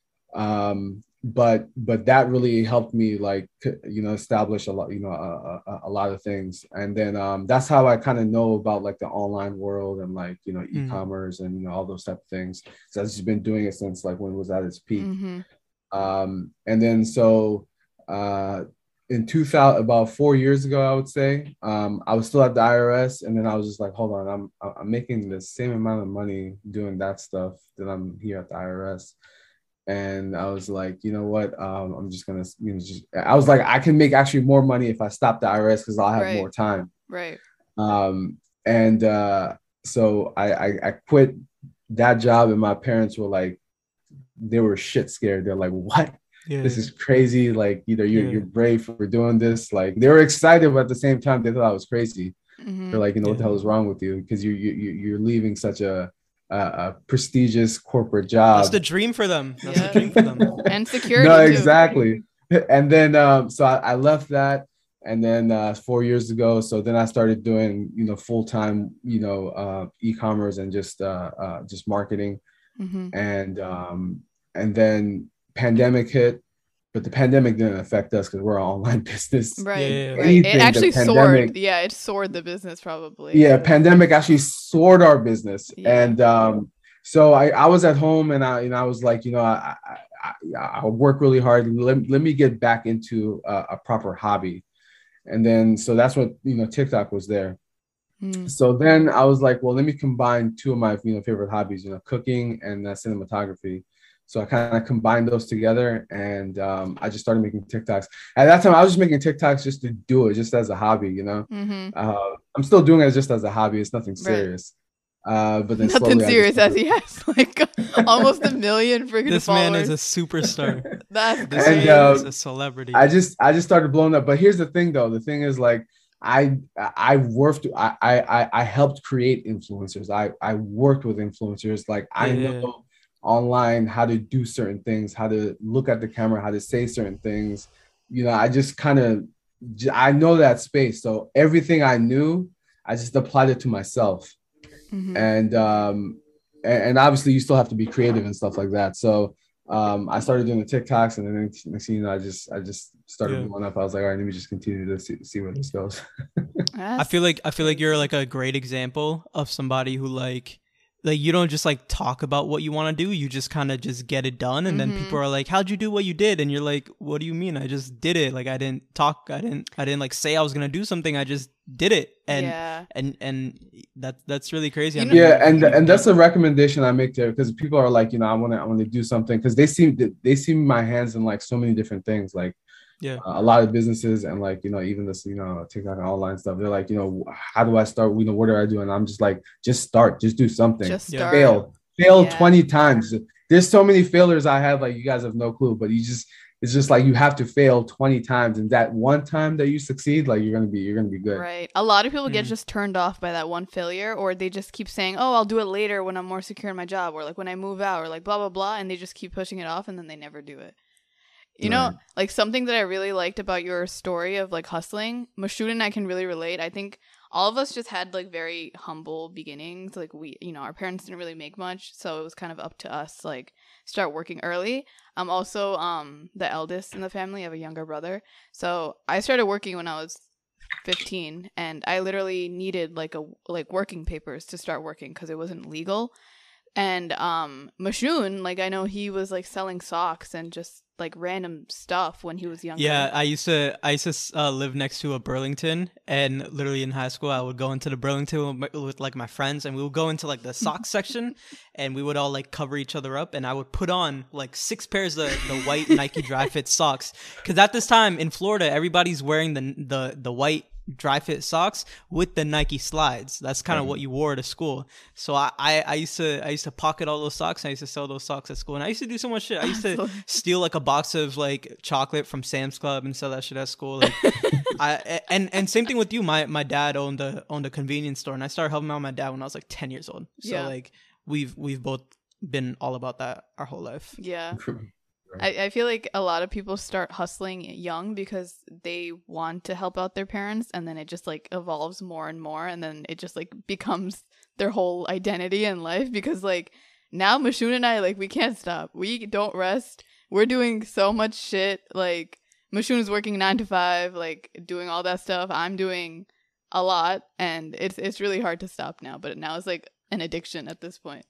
S4: Um, but but that really helped me, like, you know, establish a lot, you know, a, a, a lot of things. And then um, that's how I kind of know about like the online world and like, you know,
S3: mm.
S4: e-commerce and, you know, all those type of things. So I've just been doing it since like when it was at its peak.
S2: Mm-hmm.
S4: Um, and then so uh, in two thousand, about four years ago, I would say, um, I was still at the I R S, and then I was just like, hold on, I'm I'm making the same amount of money doing that stuff that I'm here at the I R S. And I was like, you know what? Um, I'm just gonna, you know, just. I was like, I can make actually more money if I stop the I R S because I'll have
S2: right.
S4: more time.
S2: Right.
S4: Um, and uh, so I, I I quit that job, and my parents were like, they were shit scared. They're like, what? Yeah. This is crazy. Like, either you're yeah. you're brave for doing this. Like, they were excited, but at the same time, they thought I was crazy.
S2: Mm-hmm.
S4: They're like, you know,
S2: yeah.
S4: what the hell is wrong with you? Because you you you're leaving such a Uh, a prestigious corporate job.
S3: That's the dream for them. That's
S2: yeah.
S3: the dream for them.
S2: And security.
S4: No,
S2: too.
S4: exactly. And then, um, so I, I left that, and then uh, four years ago, so then I started doing, you know, full time, you know, uh, e-commerce and just uh, uh, just marketing,
S2: Mm-hmm.
S4: and um, and then pandemic hit, but the pandemic didn't affect us because we're an online business.
S2: Right,
S3: Yeah.
S2: right.
S4: Anything,
S2: It
S4: the
S2: actually
S4: pandemic-
S2: soared. Yeah, it soared the business probably.
S4: Yeah, pandemic actually soared our business,
S2: Yeah.
S4: and um, so I, I was at home, and I, you know, I was like, you know, I I, I, I work really hard. Let, let me get back into a, a proper hobby, and then so that's what, you know, TikTok was there.
S2: Mm.
S4: So then I was like, well, let me combine two of my, you know, favorite hobbies, you know, cooking and uh, cinematography. So I kind of combined those together, and um, I just started making TikToks. At that time, I was just making TikToks just to do it, just as a hobby, you know.
S2: Mm-hmm.
S4: Uh, I'm still doing it just as a hobby. It's nothing serious. Uh, but then
S2: Nothing
S4: slowly I
S2: serious,
S4: just-
S2: as he has like almost a million freaking
S3: This
S2: followers.
S3: man is a superstar.
S2: That's
S3: This
S4: And,
S3: man
S4: uh,
S3: is a celebrity.
S4: I just I just started blowing up. But here's the thing, though. The thing is, like, I I worked I I I helped create influencers. I I worked with influencers. Like, I
S3: Yeah.
S4: know online how to do certain things, how to look at the camera, how to say certain things. You know, I just kind of I know that space. So everything I knew, I just applied it to myself.
S2: Mhm.
S4: And um and, and obviously you still have to be creative and stuff like that. So um I started doing the TikToks, and then next next thing you know, I just I just started
S3: Yeah.
S4: blowing up. I was like, all right, let me just continue to see, see where this goes.
S3: I feel like I feel like you're like a great example of somebody who like like you don't just like talk about what you want to do, you just kind of just get it done, and
S2: Mhm.
S3: then people are like, how'd you do what you did? And you're like, what do you mean? I just did it. Like, I didn't talk, I didn't I didn't like say I was gonna do something, I just did it. And
S2: yeah.
S3: and and that that's really crazy.
S2: You
S3: I
S2: know-
S3: mean,
S4: Yeah, and
S3: you've
S4: and that's
S3: done-
S4: a recommendation I make there, because people are like, you know, I want to I want to do something, because they see they see my hands in like so many different things, like
S3: yeah.
S4: uh, a lot of businesses, and like, you know, even this, you know, TikTok and online stuff. They're like, you know, how do I start? You know, what do I do? And I'm just like, just start, just do something.
S2: Just
S3: Yeah.
S2: start.
S4: Fail, fail
S2: Yeah.
S4: twenty times. There's so many failures I have, like, you guys have no clue, but you just it's just like you have to fail twenty times, and that one time that you succeed, like, you're gonna be you're gonna be good.
S2: Right. A lot of people get
S3: Mhm.
S2: just turned off by that one failure, or they just keep saying, "Oh, I'll do it later when I'm more secure in my job," or like when I move out, or like blah blah blah, and they just keep pushing it off, and then they never do it. You know,
S4: Right.
S2: like something that I really liked about your story of like hustling, Mashoud and I can really relate. I think all of us just had like very humble beginnings. Like we, you know, our parents didn't really make much, so it was kind of up to us like start working early. I'm also um the eldest in the family. I have a younger brother, so I started working when I was fifteen, and I literally needed like a like working papers to start working because it wasn't legal. And um Mashoun, like I know he was like selling socks and just like random stuff when he was younger.
S3: Yeah, I used to I used to uh, live next to a Burlington, and literally in high school I would go into the Burlington with, my, with like my friends, and we would go into like the sock section, and we would all like cover each other up, and I would put on like six pairs of the white Nike Dry Fit socks, because at this time in Florida everybody's wearing the the the white Dry Fit socks with the Nike slides. That's kind of what you wore to school. So I, I I used to I used to pocket all those socks, and I used to sell those socks at school, and I used to do so much shit. I used to
S2: Absolutely.
S3: steal like a box of like chocolate from Sam's Club and sell that shit at school. Like, I and and same thing with you. My my dad owned a owned a convenience store, and I started helping out my dad when I was like ten years old. So
S2: Yeah.
S3: like we've we've both been all about that our whole life.
S2: Yeah. I, I feel like a lot of people start hustling young because they want to help out their parents, and then it just like evolves more and more, and then it just like becomes their whole identity in life. Because like now Mashoun and I, like, we can't stop. We don't rest. We're doing so much shit. Like Mashoun is working nine to five, like doing all that stuff. I'm doing a lot, and it's it's really hard to stop now. But now it's like an addiction at this point.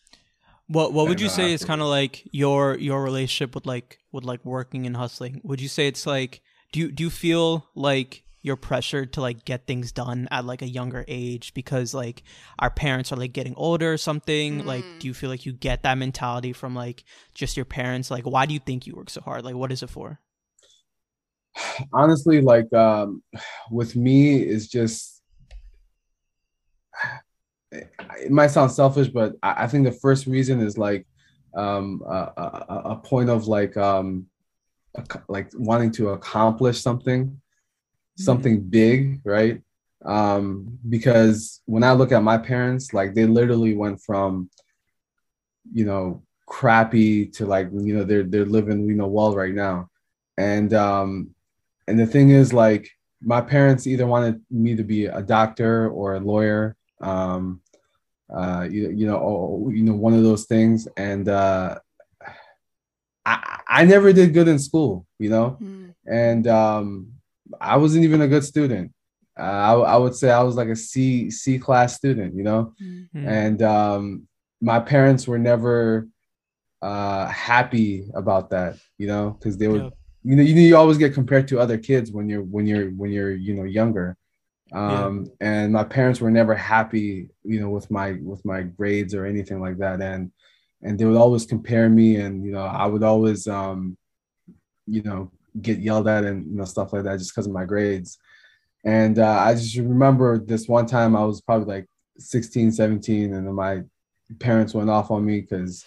S3: What what would
S4: Yeah,
S3: you
S4: no,
S3: say is
S4: absolutely.
S3: kind of like your your relationship with like with like working and hustling? Would you say it's like do you do you feel like you're pressured to like get things done at like a younger age because like our parents are like getting older or something? Like,
S2: Mm.
S3: do you feel like you get that mentality from like just your parents? Like, why do you think you work so hard? Like, what is it for?
S4: Honestly, like, um, with me, it's just, it might sound selfish, but I, I think the first reason is like um, a, a, a point of like um, ac- like wanting to accomplish something, something big, right? Um, because when I look at my parents, like they literally went from, you know, crappy to like, you know, they're they're living, you know, well right now. And um, and the thing is, like, my parents either wanted me to be a doctor or a lawyer, um, uh, you, you know, or, you know, one of those things. And uh, I, I never did good in school, you know,
S2: Mm.
S4: and um, I wasn't even a good student. Uh, I, I would say I was like a C C class student, you know,
S2: Mm.
S3: Mm.
S4: and um, my parents were never uh, happy about that, you know, because they would,
S3: Yep.
S4: you know, you, you always get compared to other kids when you're when you're when you're you know younger,
S3: Yeah.
S4: um, and my parents were never happy, you know, with my with my grades or anything like that, and and they would always compare me, and you know, I would always um, you know get yelled at and you know stuff like that just because of my grades. And uh, I just remember this one time I was probably like sixteen, seventeen, and then my parents went off on me because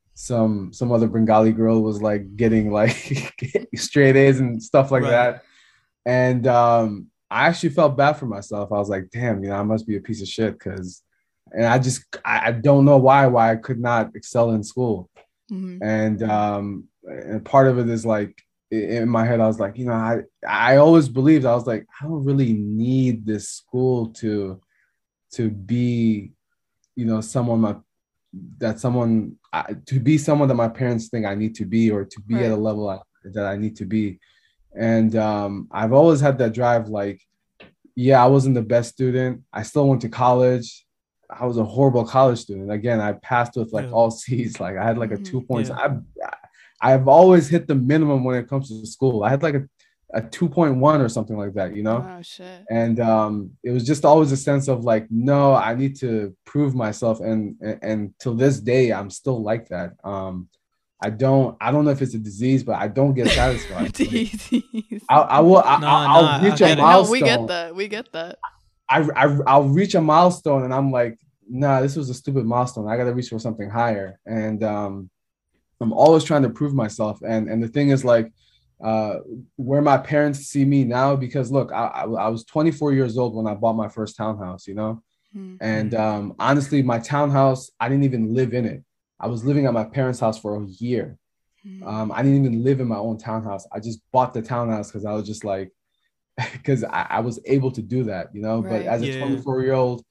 S4: some some other Bengali girl was like getting like straight A's and stuff like
S3: Right.
S4: that. And um, I actually felt bad for myself. I was like, damn, you know, I must be a piece of shit because, and I just I, I don't know why why I could not excel in school.
S2: Mhm.
S4: And um, and part of it is like in my head, I was like, you know, I I always believed I was like, I don't really need this school to to be, you know, someone my that someone I, to be someone that my parents think I need to be, or to be
S2: Right.
S4: at a level I, that I need to be. And um, I've always had that drive. Like, yeah, I wasn't the best student. I still went to college. I was a horrible college student. Again, I passed with like
S3: Yeah.
S4: all C's. Like I had like a
S2: Mhm.
S4: two points.
S3: Yeah.
S4: I I've always hit the minimum when it comes to school. I had like a, a two point one or something like that, you know?
S2: Oh shit.
S4: And um, it was just always a sense of like, no, I need to prove myself. And, and, and till this day, I'm still like that. Um, I don't, I don't know if it's a disease, but I don't get satisfied. Like,
S2: Jeez.
S4: I, I will, I,
S3: Nah,
S4: I'll
S3: nah,
S4: reach
S3: I
S4: a
S3: get it.
S2: No, we
S4: milestone.
S2: get that. We get that.
S4: I, I, I'll reach a milestone and I'm like, nah, this was a stupid milestone. I got to reach for something higher. And um, I'm always trying to prove myself. And, and the thing is like, uh, where my parents see me now, because look, I, I, I was twenty-four years old when I bought my first townhouse, you know?
S2: Mhm.
S4: And um, honestly, my townhouse, I didn't even live in it. I was living at my parents' house for a year.
S2: Mhm.
S4: Um, I didn't even live in my own townhouse. I just bought the townhouse because I was just like, because I, I was able to do that, you know. But
S2: Right.
S4: as a
S3: Yeah.
S4: twenty-four year old,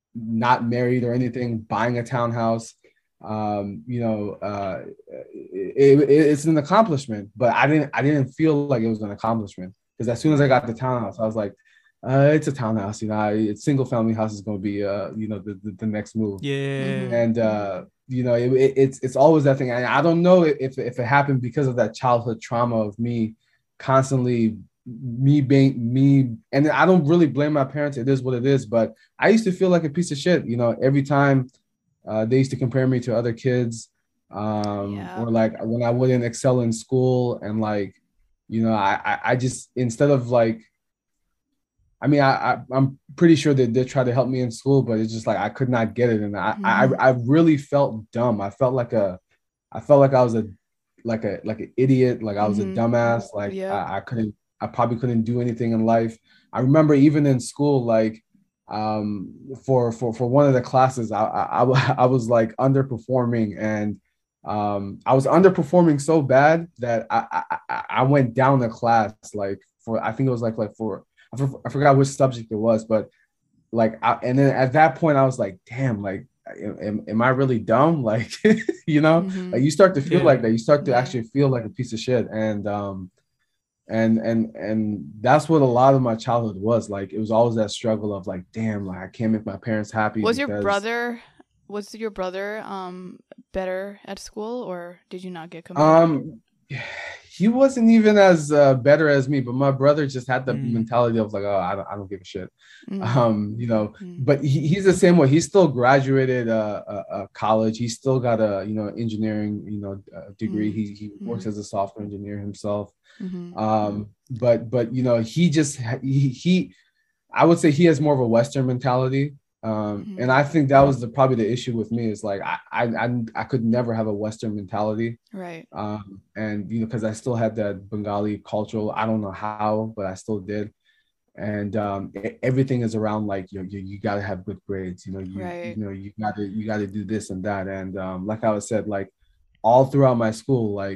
S4: not married or anything, buying a townhouse, um, you know, uh, it, it, it's an accomplishment. But I didn't, I didn't feel like it was an accomplishment because as soon as I got the townhouse, I was like, uh, it's a townhouse, you know. I, it's single family house is going to be, uh, you know, the, the the next move.
S3: Yeah.
S2: Mhm.
S4: And uh, you know, it, it, it's it's always that thing. And I don't know if if it happened because of that childhood trauma of me constantly me being me, and I don't really blame my parents. It is what it is. But I used to feel like a piece of shit. You know, every time uh, they used to compare me to other kids, um,
S2: Yeah.
S4: or like when I wouldn't excel in school, and like, you know, I I, I just instead of like. I mean, I, I I'm pretty sure they did try to help me in school, but it's just like I could not get it, and I
S2: Mhm.
S4: I, I really felt dumb. I felt like a, I felt like I was a, like a like an idiot, like I was a
S2: Mhm.
S4: dumbass. Like
S2: Yep.
S4: I, I couldn't, I probably couldn't do anything in life. I remember even in school, like um for for for one of the classes, I I, I I was like underperforming, and um I was underperforming so bad that I I, I I went down the class like for I think it was like like for I, for, I forgot which subject it was, but like, I, and then at that point, I was like, damn, like, am, am I really dumb? Like, you know,
S2: Mhm.
S4: like you start to feel
S3: Yeah.
S4: like that. You start to
S2: Yeah.
S4: actually feel like a piece of shit. And, um, and, and, and that's what a lot of my childhood was like. It was always that struggle of like, damn, like I can't make my parents happy.
S2: Was your
S4: because,
S2: brother was your brother um better at school, or did you not get compared?
S4: Um, he wasn't even as uh, better as me, but my brother just had the
S3: Mm.
S4: mentality of like, oh, I don't, I don't give a shit.
S2: Mm.
S4: Um, you know,
S2: Mm.
S4: but he, he's the same way. He still graduated uh, uh, uh, college. He still got a you know engineering you know uh, degree.
S2: Mm.
S4: He he works
S2: Mhm.
S4: as a software engineer himself.
S2: Mhm.
S4: Um, but but you know he just he, he I would say he has more of a Western mentality. Um,
S2: Mhm.
S4: and I think that was the, probably the issue with me is like I, I I I could never have a Western mentality.
S2: Right.
S4: Um, and you know because I still had that Bengali cultural. I don't know how, but I still did. And um, e- everything is around like you you, you got to have good grades. You know you
S2: Right.
S4: you know you got to you got to do this and that. And um, like I was said, like all throughout my school, like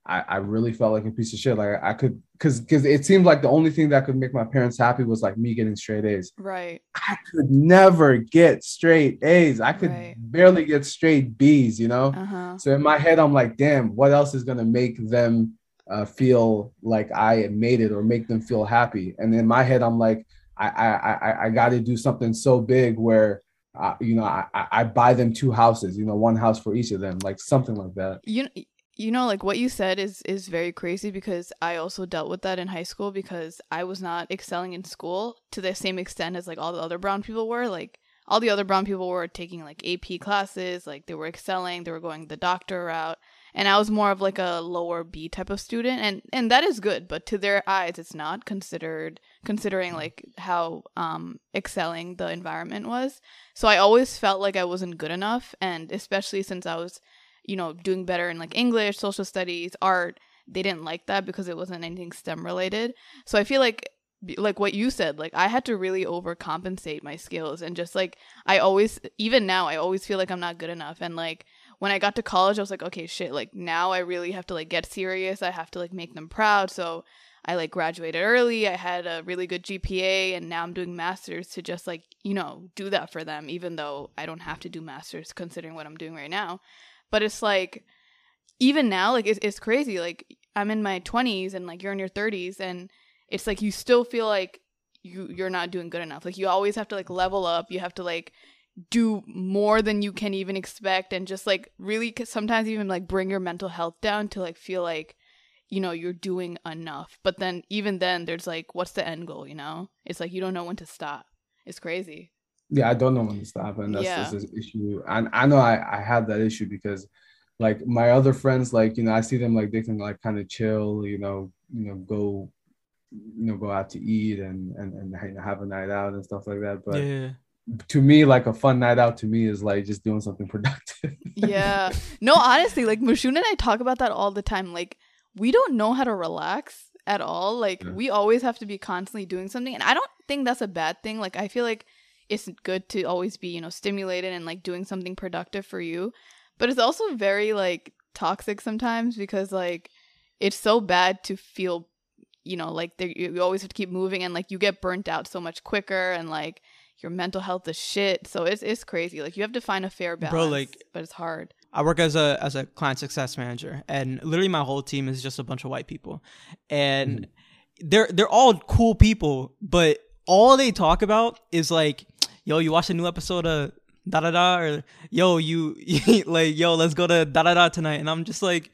S4: I, I really felt like a piece of shit. Like I could, because because it seemed like the only thing that could make my parents happy was like me getting straight A's.
S2: Right.
S4: I could never get straight A's. I could
S2: Right.
S4: barely get straight B's, you know?
S2: Uh-huh.
S4: So in my head, I'm like, damn, what else is going to make them uh, feel like I made it or make them feel happy? And in my head, I'm like, I I I, I got to do something so big where, uh, you know, I, I buy them two houses, you know, one house for each of them, like something like that.
S2: You you know, like what you said is is very crazy because I also dealt with that in high school because I was not excelling in school to the same extent as like all the other brown people were. Like all the other brown people were taking like A P classes, like they were excelling, they were going the doctor route, and I was more of like a lower B type of student, and and that is good, but to their eyes it's not considered considering like how um excelling the environment was. So I always felt like I wasn't good enough, and especially since I was, you know, doing better in like English, social studies, art, they didn't like that because it wasn't anything STEM related. So I feel like like what you said, like I had to really overcompensate my skills, and just like I always, even now, I always feel like I'm not good enough. And like when I got to college, I was like, okay, shit, like now I really have to like get serious. I have to like make them proud. So I like graduated early. I had a really good G P A, and now I'm doing masters to just like, you know, do that for them, even though I don't have to do masters considering what I'm doing right now. But it's like, even now, like, it's, it's crazy. Like, I'm in my twenties and, like, you're in your thirties. And it's like, you still feel like you, you're not doing good enough. Like, you always have to, like, level up. You have to, like, do more than you can even expect. And just, like, really sometimes even, like, bring your mental health down to, like, feel like, you know, you're doing enough. But then, even then, there's, like, what's the end goal, you know? It's like, you don't know when to stop. It's crazy.
S4: Yeah, I don't know when to stop, and that's
S2: Yeah.
S4: just an issue. And I know I, I have that issue because, like, my other friends, like, you know, I see them like they can like kind of chill, you know, you know, go, you know, go out to eat and and and have a night out and stuff like that. But
S3: Yeah.
S4: to me, like a fun night out to me is like just doing something productive.
S2: Yeah. No, honestly, like Mushun and I talk about that all the time. Like, we don't know how to relax at all. Like,
S4: Yeah.
S2: we always have to be constantly doing something. And I don't think that's a bad thing. Like, I feel like it's good to always be, you know, stimulated and like doing something productive for you. But it's also very like toxic sometimes because like it's so bad to feel, you know, like there- you you always have to keep moving, and like you get burnt out so much quicker, and like your mental health is shit. So it's it's crazy. Like you have to find a fair balance.
S3: Bro, like-
S2: but it's hard.
S3: I work as a as a client success manager, and literally my whole team is just a bunch of white people, and
S4: Mm-hmm.
S3: they're they're all cool people, but all they talk about is like, yo, you watched a new episode of da da da, or yo, you like, yo, let's go to da da da tonight, and I'm just like,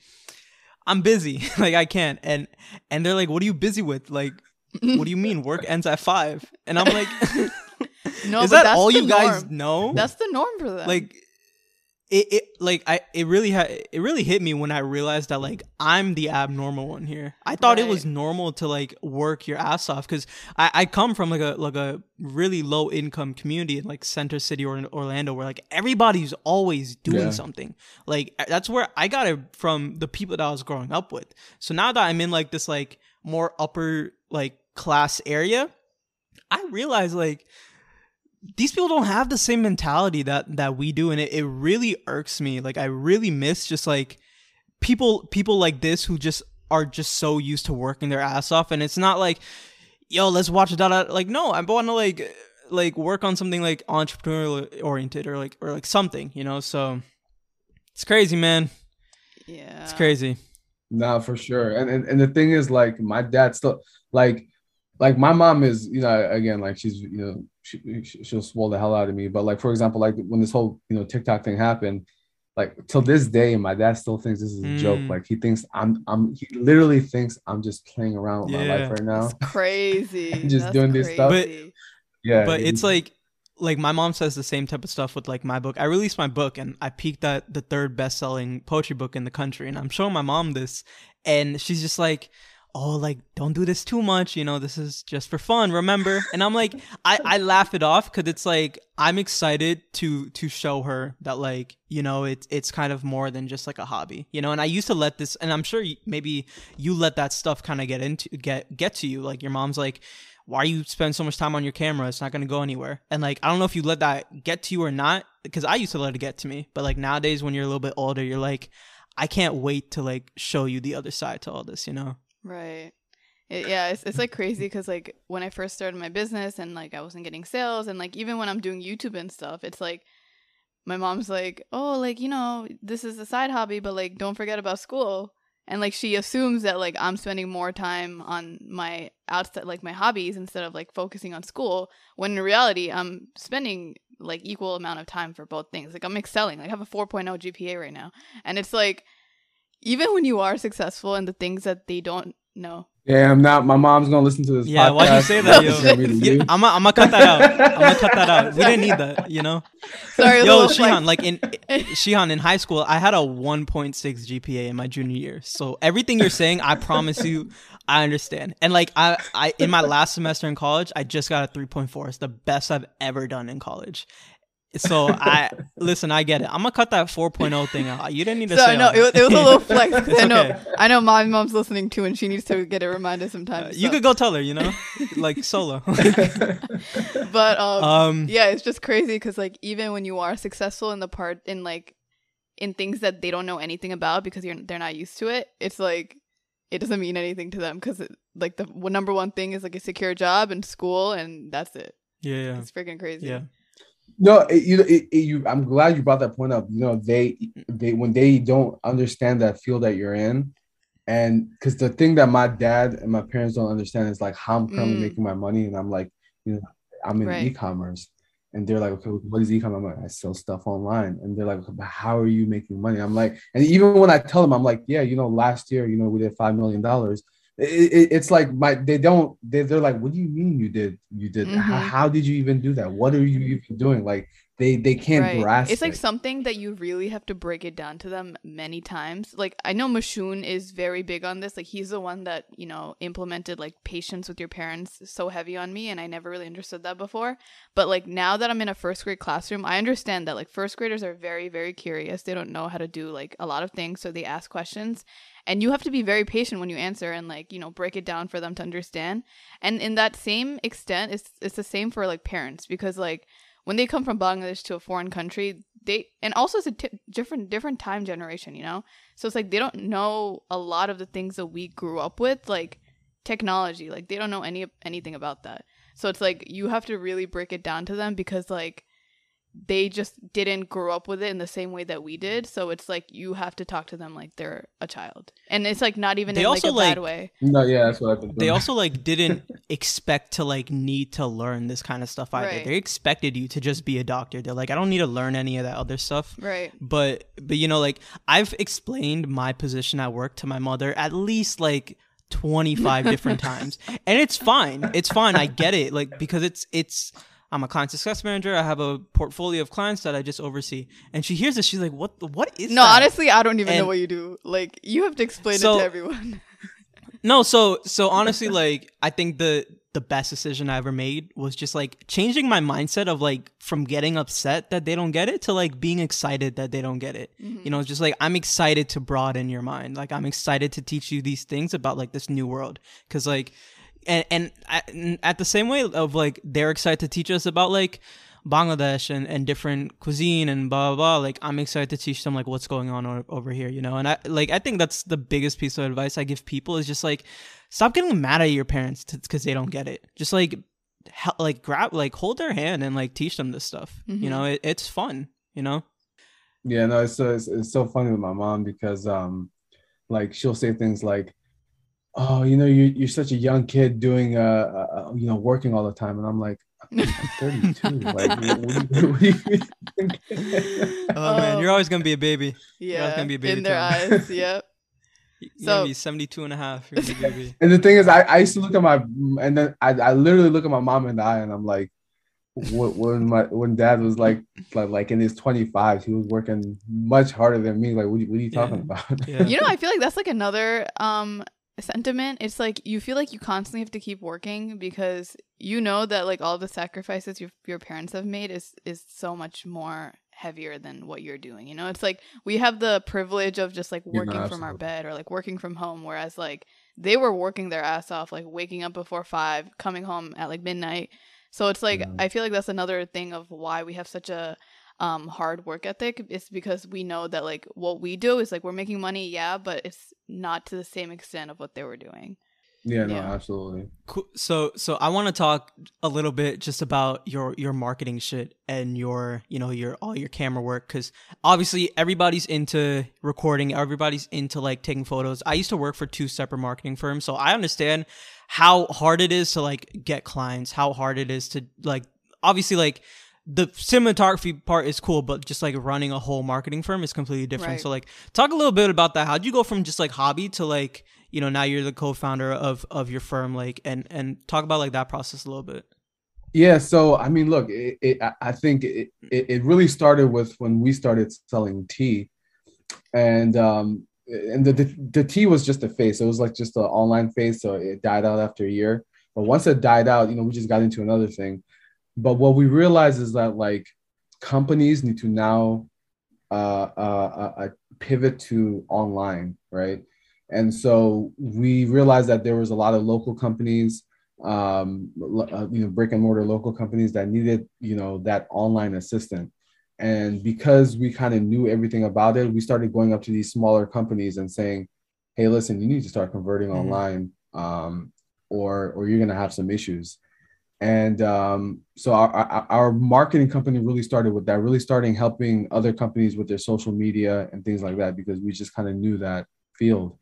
S3: I'm busy, like I can't, and and they're like, what are you busy with? Like, what do you mean work ends at five? And I'm like,
S2: No,
S3: is
S2: but
S3: that
S2: that's
S3: all
S2: the
S3: you guys
S2: norm.
S3: know?
S2: That's the norm for them.
S3: Like it, it like I it really ha- it really hit me when I realized that like I'm the abnormal one here. I thought it was
S2: Right.
S3: normal to like work your ass off because I, I come from like a like a really low income community in like Center City or in Orlando where like everybody's always doing
S4: Yeah.
S3: something. Like that's where I got it from the people that I was growing up with. So now that I'm in like this like more upper like class area, I realize like these people don't have the same mentality that that we do, and it, it really irks me. Like I really miss just like people people like this who just are just so used to working their ass off, and it's not like, yo, let's watch that. Like, no, I want to like like work on something like entrepreneurial oriented or like or like something, you know. So it's crazy, man.
S2: yeah.
S3: It's crazy.
S4: No, for sure. And, and and the thing is, like, my dad still, like, like my mom is, you know, again, like she's, you know, she, she'll swallow the hell out of me. But like, for example, like when this whole, you know, TikTok thing happened, like till this day, my dad still thinks this is a joke.
S3: Mm.
S4: Like he thinks I'm, I'm, he literally thinks I'm just playing around with my
S3: Yeah.
S4: life right now.
S2: It's crazy.
S4: Just
S2: That's
S4: doing this stuff.
S3: But-
S2: crazy.
S4: Yeah.
S3: But
S4: he-
S3: it's like like my mom says the same type of stuff with like my book. I released my book and I peaked at the third best-selling poetry book in the country, and I'm showing my mom this, and she's just like, oh, like, don't do this too much, you know, this is just for fun, remember? And I'm like, I, I laugh it off because it's like I'm excited to to show her that, like, you know, it's it's kind of more than just like a hobby, you know. And I used to let this, and I'm sure you, maybe you let that stuff kind of get into get get to you. Like your mom's like, why you spend so much time on your camera? It's not going to go anywhere. And like, I don't know if you let that get to you or not, because I used to let it get to me. But like nowadays when you're a little bit older, you're like, I can't wait to like show you the other side to all this, you know?
S2: Right. It, yeah, it's, it's like crazy because like when I first started my business and like I wasn't getting sales, and like even when I'm doing YouTube and stuff, it's like my mom's like, oh, like, you know, this is a side hobby, but like don't forget about school. And like she assumes that like I'm spending more time on my outside, like my hobbies, instead of like focusing on school, when in reality I'm spending like equal amount of time for both things. Like I'm excelling. Like I have a four point oh G P A right now. And it's like, even when you are successful in the things that they don't know.
S4: Yeah, I'm not. My mom's gonna listen to this.
S3: Yeah,
S4: podcast.
S3: why'd you say that, yo?
S4: Yeah,
S3: yeah, I'm gonna cut that out. I'm gonna cut that out. We didn't need that, you know.
S2: Sorry,
S3: yo,
S2: little,
S3: Shihan, like, like in Shihan in high school, I had a one point six G P A in my junior year. So everything you're saying, I promise you, I understand. And like, I, I in my last semester in college, I just got a three point four. It's the best I've ever done in college. So I listen, I get it. I'm gonna cut that four point oh thing out. You didn't need to
S2: so,
S3: say
S2: no, it was, it was a little flex. I know,
S3: okay.
S2: I know, my mom's listening too, and she needs to get a reminder sometimes.
S3: Uh,
S2: so.
S3: You could go tell her, you know, like solo.
S2: But um,
S3: um,
S2: yeah, it's just crazy because like even when you are successful in the part in like in things that they don't know anything about because you're they're not used to it, it's like it doesn't mean anything to them because like the well, number one thing is like a secure job and school, and that's it.
S3: Yeah, yeah.
S2: It's freaking crazy.
S3: Yeah.
S4: No, it, you, it, it, you. I'm glad you brought that point up. You know, they, they when they don't understand that field that you're in, and because the thing that my dad and my parents don't understand is like how I'm currently
S2: Mm.
S4: making my money, and I'm like, you know, I'm in
S2: Right.
S4: e-commerce, and they're like, okay, what is e-commerce? I'm like, I sell stuff online, and they're like, okay, but how are you making money? I'm like, and even when I tell them, I'm like, yeah, you know, last year, you know, we did five million dollars. It, it, it's like my they don't they, they're like, what do you mean you did you did
S2: Mhm.
S4: how, how did you even do that? What are you even doing? Like they they can't
S2: Right.
S4: grasp
S2: It's like
S4: it.
S2: something that you really have to break it down to them many times. Like I know Mashun is very big on this. Like he's the one that, you know, implemented like patience with your parents so heavy on me, and I never really understood that before. But like now that I'm in a first grade classroom, I understand that like first graders are very, very curious. They don't know how to do like a lot of things, so they ask questions. And you have to be very patient when you answer and like, you know, break it down for them to understand. And in that same extent, it's it's the same for like parents, because like when they come from Bangladesh to a foreign country, they and also it's a t- different different time generation, you know. So it's like they don't know a lot of the things that we grew up with, like technology. Like they don't know any anything about that. So it's like you have to really break it down to them because like they just didn't grow up with it in the same way that we did. So it's like you have to talk to them like they're a child, and it's like not even
S3: They
S2: in like
S3: also,
S2: a bad
S3: like-
S2: way.
S4: No, yeah, that's what I've been doing.
S3: They also like didn't expect to like need to learn this kind of stuff either.
S2: Right.
S3: They expected you to just be a doctor. They're like, I don't need to learn any of that other stuff.
S2: Right.
S3: But but you know, like I've explained my position at work to my mother at least like twenty-five different times, and it's fine. It's fine. I get it. Like because it's it's. I'm a client success manager. I have a portfolio of clients that I just oversee. And she hears this. She's like, what, the, what is
S2: No,
S3: that?
S2: honestly, I don't even
S3: And-
S2: know what you do. Like you have to explain
S3: So-
S2: it to everyone.
S3: No, so so honestly, like I think the the best decision I ever made was just like changing my mindset of like from getting upset that they don't get it to like being excited that they don't get it.
S2: Mhm.
S3: You know, it's just like I'm excited to broaden your mind. Like I'm excited to teach you these things about like this new world, because like and and at, and at the same way of like they're excited to teach us about like Bangladesh and, and different cuisine and blah, blah, blah. Like, I'm excited to teach them, like, what's going on o- over here, you know? And, I like, I think that's the biggest piece of advice I give people is just, like, stop getting mad at your parents because they don't get it. Just, like, hel- like, grab, like, hold their hand and, like, teach them this stuff.
S2: Mhm.
S3: You know? It, it's fun, you know?
S4: Yeah, no, it's so it's, it's so funny with my mom because um, like she'll say things like, "Oh, you know, you you're such a young kid doing uh, uh you know working all the time," and I'm like, "I'm thirty-two. Like, what, what, do you, what do you think?"
S3: Oh, man, you're always going to be a baby.
S2: Yeah,
S3: gonna be a baby
S2: in their
S3: to
S2: eyes. Yep.
S3: You're
S2: So-
S3: going to be seventy-two and a half. You're going to be a baby.
S4: And the thing is, I, I used to look at my and then I, I literally look at my mom in the eye, and I'm like, what, when my when dad was like like like in his twenty-fives, he was working much harder than me. Like, what, are you- what are you talking
S3: Yeah.
S4: about?
S3: Yeah.
S2: You know, I feel like that's like another um sentiment. It's like you feel like you constantly have to keep working because you know that like all the sacrifices your your parents have made is is so much more heavier than what you're doing. You know, it's like we have the privilege of just like
S4: Yeah, no,
S2: working from our
S4: absolutely.
S2: bed or like working from home, whereas like they were working their ass off, like waking up before five, coming home at like midnight. So it's like
S4: Yeah.
S2: I feel like that's another thing of why we have such a um hard work ethic. It's because we know that like what we do is like we're making money, yeah, but it's not to the same extent of what they were doing.
S4: Yeah, no,
S2: Yeah.
S4: absolutely.
S3: Cool. So, so I want to talk a little bit just about your your marketing shit and your, you know, your all your camera work, because obviously everybody's into recording, everybody's into like taking photos. I used to work for two separate marketing firms, so I understand how hard it is to like get clients, how hard it is to like, obviously like the cinematography part is cool, but just like running a whole marketing firm is completely different.
S2: Right.
S3: So like, talk a little bit about that. How'd you go from just like hobby to like, you know, now you're the co-founder of of your firm, like, and and talk about like that process a little bit.
S4: Yeah, so I mean, look, it, it, I I think it, it it really started with when we started selling tea, and um and the, the the tea was just a phase. It was like just an online phase, so it died out after a year. But once it died out, you know, we just got into another thing. But what we realized is that like companies need to now uh, uh, uh, pivot to online, right? And so we realized that there was a lot of local companies, um, uh, you know, brick and mortar local companies that needed, you know, that online assistant. And because we kind of knew everything about it, we started going up to these smaller companies and saying, "Hey, listen, you need to start converting
S3: Mm-hmm.
S4: online, um, or or you're going to have some issues." And um, so our, our, our marketing company really started with that, really starting helping other companies with their social media and things like that, because we just kind of knew that field.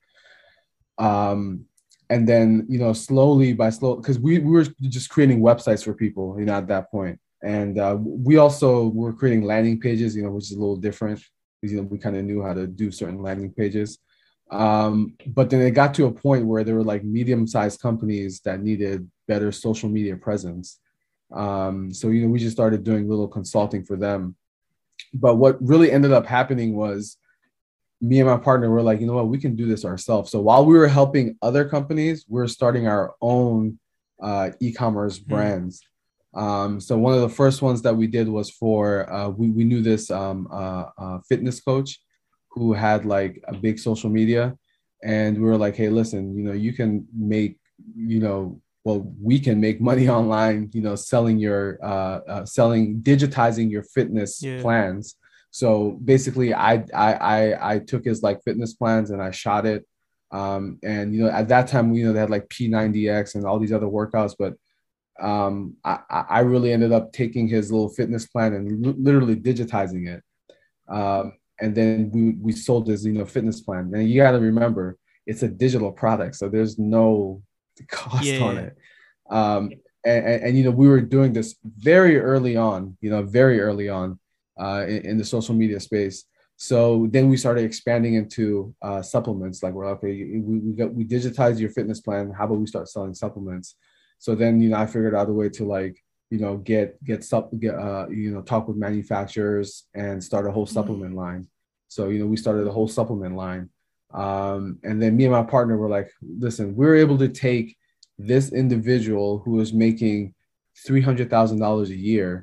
S4: Um, and then, you know, slowly by slow, because we, we were just creating websites for people, you know, at that point. And uh, we also were creating landing pages, you know, which is a little different because, you know, we kind of knew how to do certain landing pages. Um, but then it got to a point where there were like medium-sized companies that needed better social media presence. Um, so, you know, we just started doing little consulting for them. But what really ended up happening was me and my partner were like, you know what, we can do this ourselves. So while we were helping other companies, we we're starting our own uh, e-commerce
S3: Mm-hmm.
S4: brands. Um, so one of the first ones that we did was for, uh, we, we knew this um, uh, uh, fitness coach who had like a big social media. And we were like, hey, listen, you know, you can make, you know, well, we can make money online, you know, selling your, uh, uh, selling, digitizing your fitness
S3: Yeah.
S4: plans. So basically I, I, I, I took his like fitness plans and I shot it. Um, and, you know, at that time, you know, they had like P ninety X and all these other workouts, but um, I, I really ended up taking his little fitness plan and l- literally digitizing it. Um, and then we, we sold his, you know, fitness plan. And you got to remember, it's a digital product, so there's no cost
S3: Yeah,
S4: on
S3: yeah.
S4: it. Um, and, and, and, you know, we were doing this very early on, you know, very early on uh, in, in the social media space. So then we started expanding into uh, supplements. Like, we're okay, we, we got, we digitized your fitness plan. How about we start selling supplements? So then, you know, I figured out a way to like, you know, get, get, sup, get uh, you know, talk with manufacturers and start a whole supplement mm-hmm. line. So, you know, we started a whole supplement line. Um, and then me and my partner were like, listen, we were able to take this individual who was making three hundred thousand dollars a year,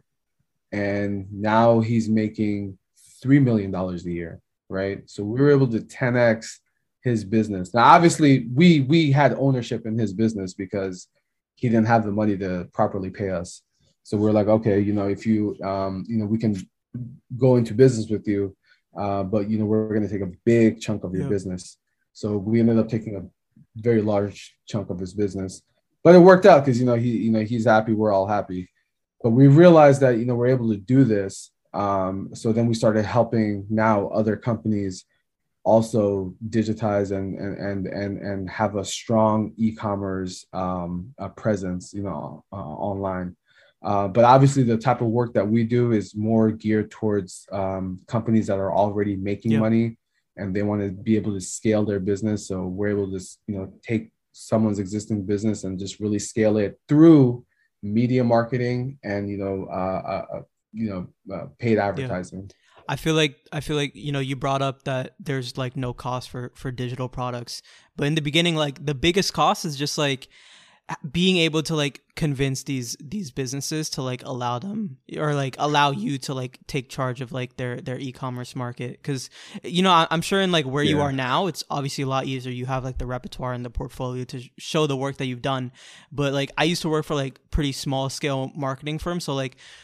S4: and now he's making three million dollars a year, right? So we were able to ten X his business. Now, obviously, we we had ownership in his business because he didn't have the money to properly pay us. So we're like, okay, you know, if you, um, you know, we can go into business with you, uh, but, you know, we're going to take a big chunk of your
S3: Yeah.
S4: business. So we ended up taking a very large chunk of his business, but it worked out because, you know, he, you know, he's happy. We're all happy. But we realized that, you know, we're able to do this. Um, so then we started helping now other companies also digitize and and and and, and have a strong e-commerce um, uh, presence, you know, uh, online. Uh, but obviously, the type of work that we do is more geared towards um, companies that are already making
S3: Yeah.
S4: money and they want to be able to scale their business. So we're able to, you know, take someone's existing business and just really scale it through media marketing and, you know, uh, uh, you know, uh, paid advertising.
S3: Yeah. I feel like I feel like you know you brought up that there's like no cost for for digital products, but in the beginning, like the biggest cost is just like being able to like convince these these businesses to like allow them or like allow you to like take charge of like their their e-commerce market, because you know I, I'm sure in like where yeah. you are now, it's obviously a lot easier. You have like the repertoire and the portfolio to show the work that you've done, but like I used to work for like pretty small scale marketing firms, so like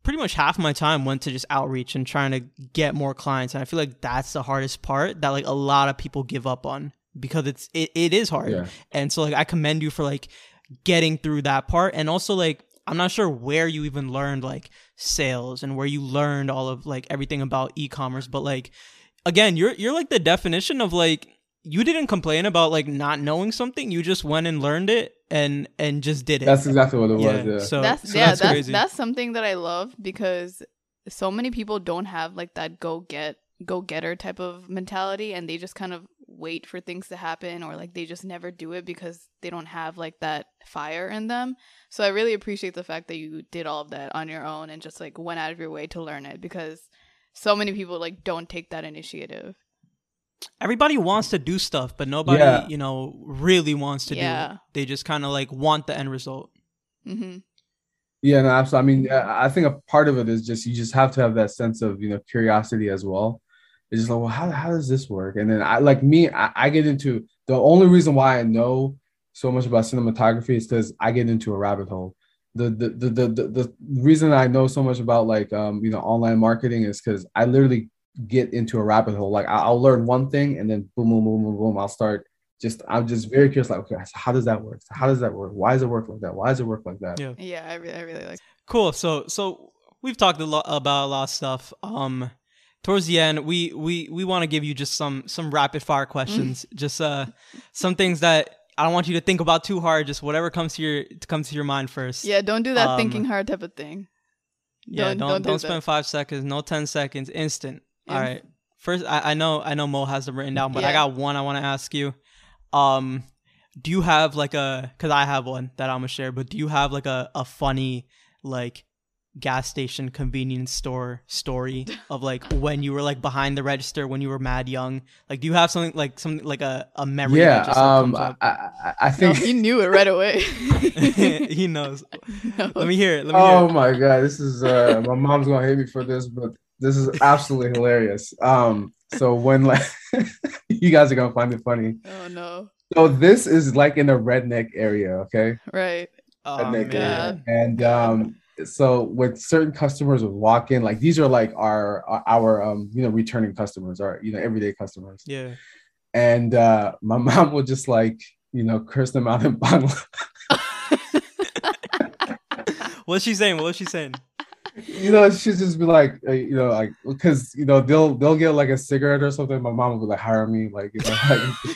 S3: pretty much half my time went to just outreach and trying to get more clients. And I feel like that's the hardest part that like a lot of people give up on, because it's it, it is hard.
S4: Yeah.
S3: And so like I commend you for like getting through that part. And also like I'm not sure where you even learned like sales and where you learned all of like everything about e-commerce, but like again, you're you're like the definition of like, you didn't complain about like not knowing something. You just went and learned it and and just did it.
S4: That's exactly what it
S3: yeah.
S4: was. Yeah.
S3: So
S2: that's
S3: so
S2: yeah,
S3: that's,
S2: that's
S3: crazy.
S2: that's something that I love, because so many people don't have like that go get go getter type of mentality, and they just kind of wait for things to happen, or like they just never do it because they don't have like that fire in them. So I really appreciate the fact that you did all of that on your own and just like went out of your way to learn it, because so many people like don't take that initiative.
S3: Everybody wants to do stuff, but nobody,
S4: Yeah.
S3: you know, really wants to do
S2: Yeah.
S3: it. They just kind of like want the end result.
S2: Mm-hmm.
S4: Yeah, no, absolutely. I mean, I I think a part of it is just you just have to have that sense of, you know, curiosity as well. It's just like, well, how, how does this work? And then I like me, I, I get into the only reason why I know so much about cinematography is because I get into a rabbit hole. The the, the the the the reason I know so much about like um you know online marketing is because I literally get into a rabbit hole. Like I- I'll learn one thing and then boom, boom, boom, boom, boom. I'll start just I'm just very curious. Like, okay, so how does that work? How does that work? Why does it work like that? Why does it work like that?
S3: Yeah.
S2: Yeah, I really, I really like.
S3: Cool. So so we've talked a lot about a lot of stuff. Um, towards the end, we we we want to give you just some some rapid fire questions. just uh, some things that I don't want you to think about too hard. Just whatever comes to your comes to your mind first.
S2: Yeah, don't do that
S3: Um,
S2: thinking hard type of thing.
S3: Yeah. Don't don't,
S2: don't do
S3: spend
S2: that.
S3: five seconds. No ten seconds. Instant. All
S2: Inst-
S3: right. First, I, I know I know Mo has them written down, but I
S2: Yeah.
S3: got one I want to ask you. Um, do you have like a? Because I have one that I'm gonna share. But do you have like a a funny like gas station convenience store story of like when you were like behind the register when you were mad young? Like, do you have something like something like a a memory?
S4: Yeah,
S3: that just, like,
S4: um,
S3: comes up?
S4: I, I, I
S2: No,
S4: think.
S2: he knew it right away.
S3: He knows.
S2: No.
S3: Let me hear it. Let me
S4: Oh
S3: hear it.
S4: my god, this is uh, my mom's gonna hate me for this, but this is absolutely hilarious. Um, so when like you guys are gonna find it funny.
S2: Oh no!
S4: So this is like in a redneck area, okay?
S2: Right.
S3: Oh,
S4: Redneck
S3: man.
S4: area. And um, so when certain customers would walk in, like these are like our our um you know returning customers, or you know everyday customers,
S3: Yeah.
S4: and uh, my mom would just like you know curse them out in Bangla.
S3: What's she saying? What's she saying?
S4: You know, she'd just be like, uh, you know, like because you know they'll they'll get like a cigarette or something. My mom would like hire me, like you know,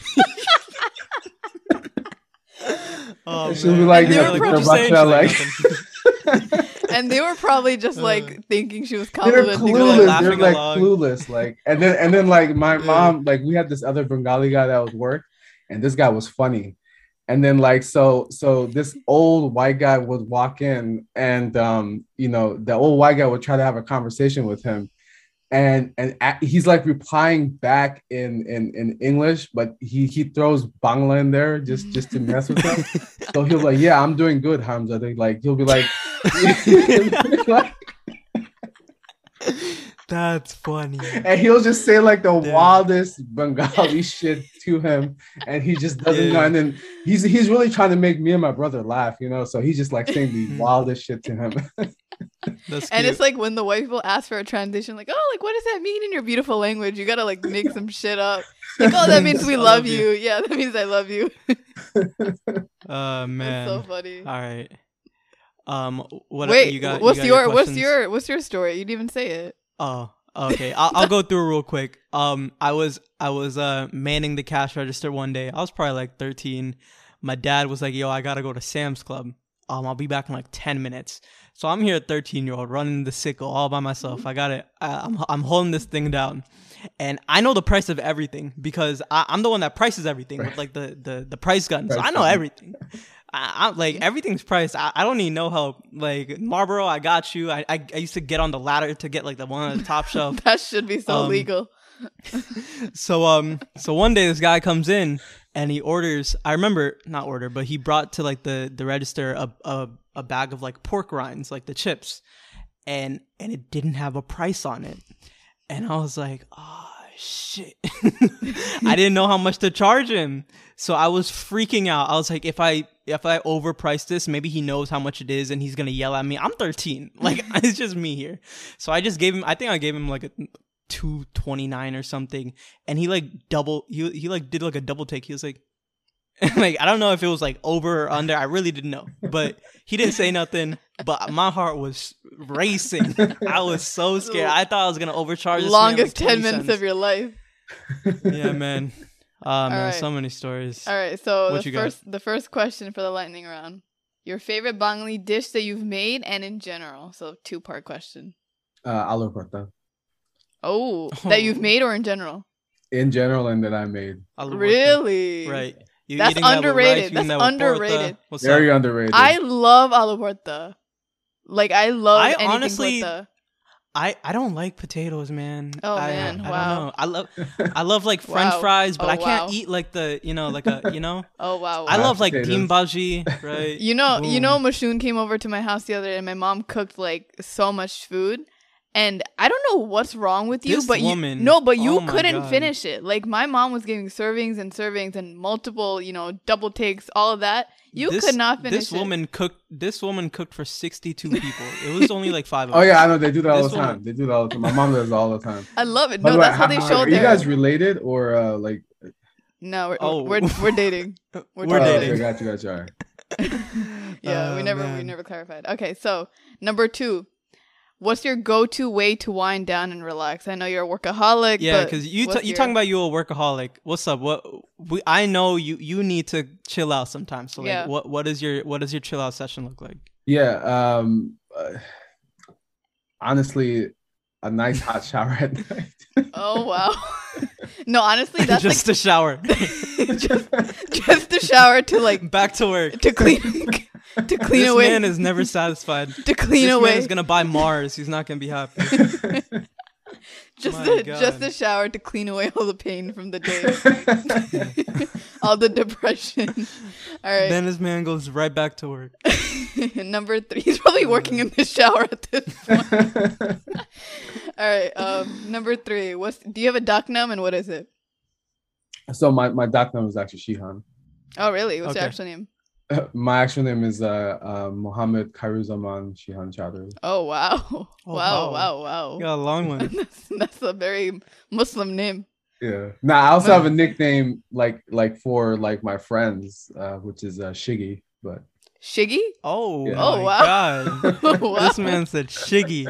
S4: like,
S3: Oh,
S4: she'll be
S3: man.
S4: like,
S2: And
S4: you
S2: they
S4: know,
S2: were
S4: thinking
S3: What'd you
S4: about
S3: say?
S4: that,
S3: She's
S4: like.
S3: nothing.
S2: And they were probably just like
S3: Uh,
S2: thinking she was
S4: They're
S2: complimenting
S3: They're,
S4: clueless.
S3: like,
S2: them.
S3: laughing
S4: They're like
S3: along.
S4: clueless. Like, and then and then like my
S3: Yeah.
S4: mom, like we had this other Bengali guy that would work, and this guy was funny. And then like so so this old white guy would walk in, and um you know the old white guy would try to have a conversation with him, and and a- he's like replying back in in in English, but he he throws Bangla in there just just to mess with him. So he'll be like, yeah, I'm doing good, Hamza. They like he'll be like. like
S3: That's funny.
S4: And he'll just say like the
S3: Damn.
S4: wildest Bengali shit to him, and he just doesn't know.
S3: Yeah.
S4: And then he's he's really trying to make me and my brother laugh, you know. So he's just like saying the wildest shit to him.
S3: That's
S2: And
S3: cute.
S2: it's like when the white people ask for a translation, like, oh, like what does that mean in your beautiful language? You gotta like make some shit up. Like, oh, that means we
S3: I
S2: love
S3: love
S2: you.
S3: you.
S2: Yeah, that means I love you.
S3: Uh, man.
S2: That's so funny.
S3: All right. Um, what
S2: Wait,
S3: you got?
S2: what's
S3: you got
S2: your what's
S3: questions?
S2: your what's your story? You didn't even say it.
S3: Oh, okay. I'll, I'll go through it real quick. Um, I was I was uh manning the cash register one day. I was probably like thirteen. My dad was like, "Yo, I gotta go to Sam's Club. Um, I'll be back in like ten minutes." So I'm here, thirteen year old, running the sickle all by myself. I got it. I, I'm I'm holding this thing down, and I know the price of everything because I, I'm the one that prices everything with like the the the price gun. So
S4: Price
S3: I know
S4: gun.
S3: everything. I, I like everything's priced. I, I don't need no help. Like Marlboro, I got you. I, I I used to get on the ladder to get like the one on the top shelf.
S2: That should be so
S3: Um,
S2: legal.
S3: So um so one day this guy comes in and he orders, I remember not order, but he brought to like the the register a a, a bag of like pork rinds, like the chips. And and it didn't have a price on it. And I was like, "Oh shit." I didn't know how much to charge him. So I was freaking out. I was like, if I if I overprice this, maybe he knows how much it is and he's gonna yell at me. I'm thirteen. Like it's just me here. So I just gave him. I think I gave him like a two twenty-nine or something, and he like double. He he like did like a double take. He was like, like I don't know if it was like over or under. I really didn't know, but he didn't say nothing. But my heart was racing. I was so scared. I thought I was gonna overcharge. This
S2: Longest
S3: man like
S2: ten minutes
S3: cents.
S2: of your life.
S3: Yeah, man. Ah, man,
S2: right.
S3: so many stories.
S2: All right, so
S3: What
S2: the
S3: you got?
S2: first the first question for the lightning round. Your favorite Bengali dish that you've made and in general. So two part question.
S4: Uh, aloo prata.
S2: Oh,
S3: Oh.
S2: that you've made or in general?
S4: In general, and that I made.
S3: Alu Borta.
S2: Really?
S3: Right. You
S2: That's
S3: eating that with
S2: underrated.
S3: rice, you eating
S2: That's
S3: that with
S2: underrated.
S3: porta. What's
S4: Very
S3: up?
S4: underrated.
S2: I love aloo porta. Like I love
S3: I
S2: anything
S3: honestly-
S2: porta.
S3: I, I don't like potatoes, man.
S2: Oh,
S3: I,
S2: man,
S3: I
S2: wow.
S3: don't know. I love I love like French
S2: Wow.
S3: fries, but
S2: Oh,
S3: I can't
S2: wow.
S3: eat like the you know like a you know.
S2: Oh wow.
S3: I
S2: wow.
S3: love like
S4: potatoes.
S3: bean bhaji, right?
S2: You know, you
S3: Boom.
S2: know, Mashoon came over to my house the other day, and my mom cooked like so much food, and I don't know what's wrong with you,
S3: This
S2: but
S3: woman-
S2: you no, but you
S3: oh my
S2: couldn't
S3: God.
S2: finish it. Like my mom was giving servings and servings and multiple, you know, double takes, all of that. You
S3: This-
S2: could not finish
S3: This
S2: it.
S3: woman cooked. This woman cooked for sixty-two people. It was only like five. Of
S4: Oh
S3: us.
S4: yeah, I know they do that all
S3: This
S4: the time.
S3: woman-
S4: They do that all the time. My mom does it all the time.
S2: I love it.
S4: By
S2: No,
S4: the way,
S2: that's how they
S4: how-
S2: showed
S4: Are you
S2: their.
S4: guys related or uh, like?
S2: no, we're,
S3: Oh.
S2: we're we're dating. We're,
S3: We're
S4: Oh,
S3: dating.
S4: okay, got you, got you. All right.
S2: Yeah, we
S3: Oh,
S2: never we
S3: man.
S2: never clarified. Okay, so number two. What's your go-to way to wind down and relax? I know you're a workaholic.
S3: Yeah,
S2: but
S3: because you
S2: what's
S3: t- you
S2: your-
S3: talking about you a workaholic. What's up? What we I know you you need to chill out sometimes. So like,
S2: Yeah.
S3: what what is your what does your chill out session look like?
S4: Yeah. Um. uh, honestly, a nice hot shower at night.
S2: Oh wow. No, honestly, that's
S3: Just a shower.
S2: like just just to shower to like
S3: Back to work.
S2: to clean to clean
S3: This
S2: away
S3: man is never satisfied.
S2: to clean
S3: this
S2: away
S3: man is gonna buy Mars. He's not gonna be happy.
S2: just
S3: My
S2: to,
S3: God.
S2: just a shower to clean away all the pain from the day, all the depression. All right,
S3: Then this man goes right back to work.
S2: number three. He's probably working in the shower at this point. All right, um, number three. What's do you have a ducknum and what is it?
S4: So my my doc name is actually Shihan.
S2: Oh, really? What's your
S3: Okay.
S2: actual name?
S4: My actual name is uh, uh Mohammed Khairuzaman Shihan Chowdhury.
S2: Oh wow,
S3: Oh,
S2: wow,
S3: wow.
S2: wow, wow.
S3: You got a long one.
S2: that's, that's a very Muslim name.
S4: Yeah. Now I also have a nickname like like for like my friends, uh, which is uh, Shiggy. But
S2: Shiggy?
S3: Oh,
S4: Yeah.
S2: Oh,
S3: my
S2: wow.
S3: God.
S2: Wow.
S3: This man said Shiggy.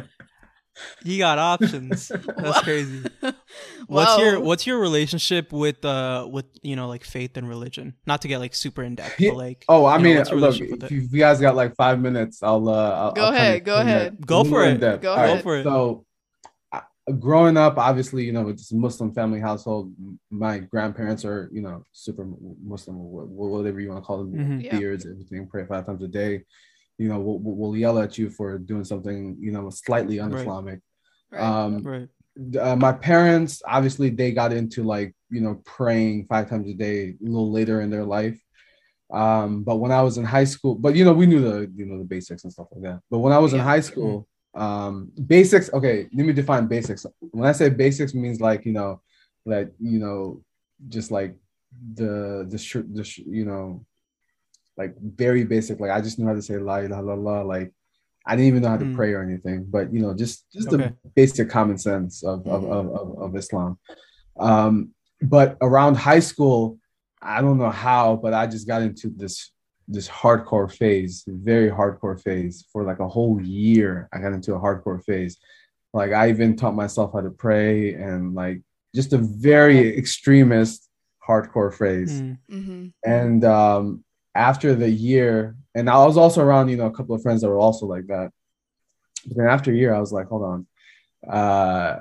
S3: He got options. That's crazy. What's
S2: Wow.
S3: your what's your relationship with uh with you know like faith and religion? Not to get like super in depth,
S4: Yeah.
S3: but like
S4: oh, I
S3: you know,
S4: mean,
S3: what's your
S4: look,
S3: relationship with
S4: if
S3: it?
S4: you, if you guys got like five minutes, I'll uh, I'll,
S2: Go
S4: I'll kinda
S2: ahead, go
S4: explain that
S2: ahead.
S3: Go
S4: a
S3: for
S4: little
S3: it.
S4: in depth.
S2: Go
S4: All
S2: ahead.
S3: Go for it.
S4: So, I- growing up, obviously, you know, it's a Muslim family household. My grandparents are, you know, super Muslim, or wha- whatever you want to call them,
S3: Mhm.
S2: Yeah.
S4: beards, everything. Pray five times a day. You know, we'll, we'll yell at you for doing something, you know, slightly
S3: Right.
S4: un-Islamic.
S2: Right.
S4: Um,
S3: Right.
S4: uh, my parents, obviously, they got into like, you know, praying five times a day a little later in their life. Um, but when I was in high school, but you know, we knew the, you know, the basics and stuff like that. But when I was in
S2: Yeah.
S4: high school, um, basics, okay, let me define basics. When I say basics, means like, you know, like, you know, just like the, the, sh- the sh- you know, like very basic. Like I just knew how to say la ilaha illallah. Like I didn't even know how to
S3: Mm.
S4: pray or anything, but you know, just just
S3: Okay.
S4: the basic common sense of of,
S2: Mhm.
S4: of, of, of Islam. Um, but around high school, I don't know how, but I just got into this this hardcore phase, very hardcore phase for like a whole year. I got into a hardcore phase. Like I even taught myself how to pray and like just a very extremist hardcore phase.
S3: Mm.
S2: Mm-hmm.
S4: And um, after the year, and I was also around, you know, a couple of friends that were also like that. But then after a year, I was like, hold on, uh,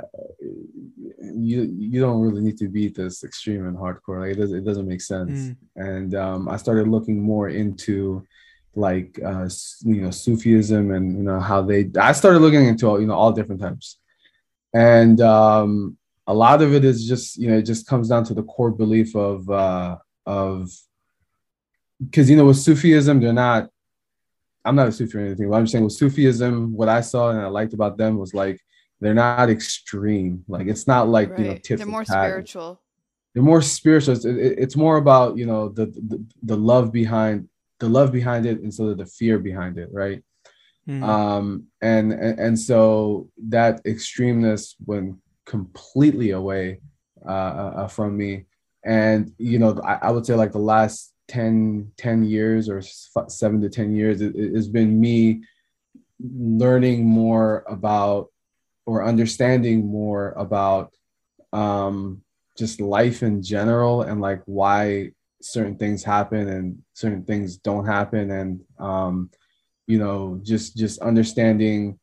S4: you you don't really need to be this extreme and hardcore. Like it doesn't it doesn't make sense.
S3: Mm.
S4: And um, I started looking more into like uh, s- you know Sufism and you know how they. I started looking into you know all different types, and um, a lot of it is just you know it just comes down to the core belief of uh, of because you know with Sufism they're not. I'm not a Sufi or anything, but I'm just saying with Sufism, what I saw and I liked about them was like they're not extreme. Like it's not like you know
S2: Right.
S4: tit
S2: They're
S4: for
S2: more
S4: tat.
S2: spiritual.
S4: They're more spiritual. It's, it- it's more about you know the, the the love behind the love behind it instead of the fear behind it, right?
S3: Mm.
S4: Um, and, and and so that extremeness went completely away uh, uh, from me. And you know, I, I would say like the last ten, ten years or seven to ten years, it, it's been me learning more about or understanding more about um, just life in general and like why certain things happen and certain things don't happen. And, um, you know, just, just understanding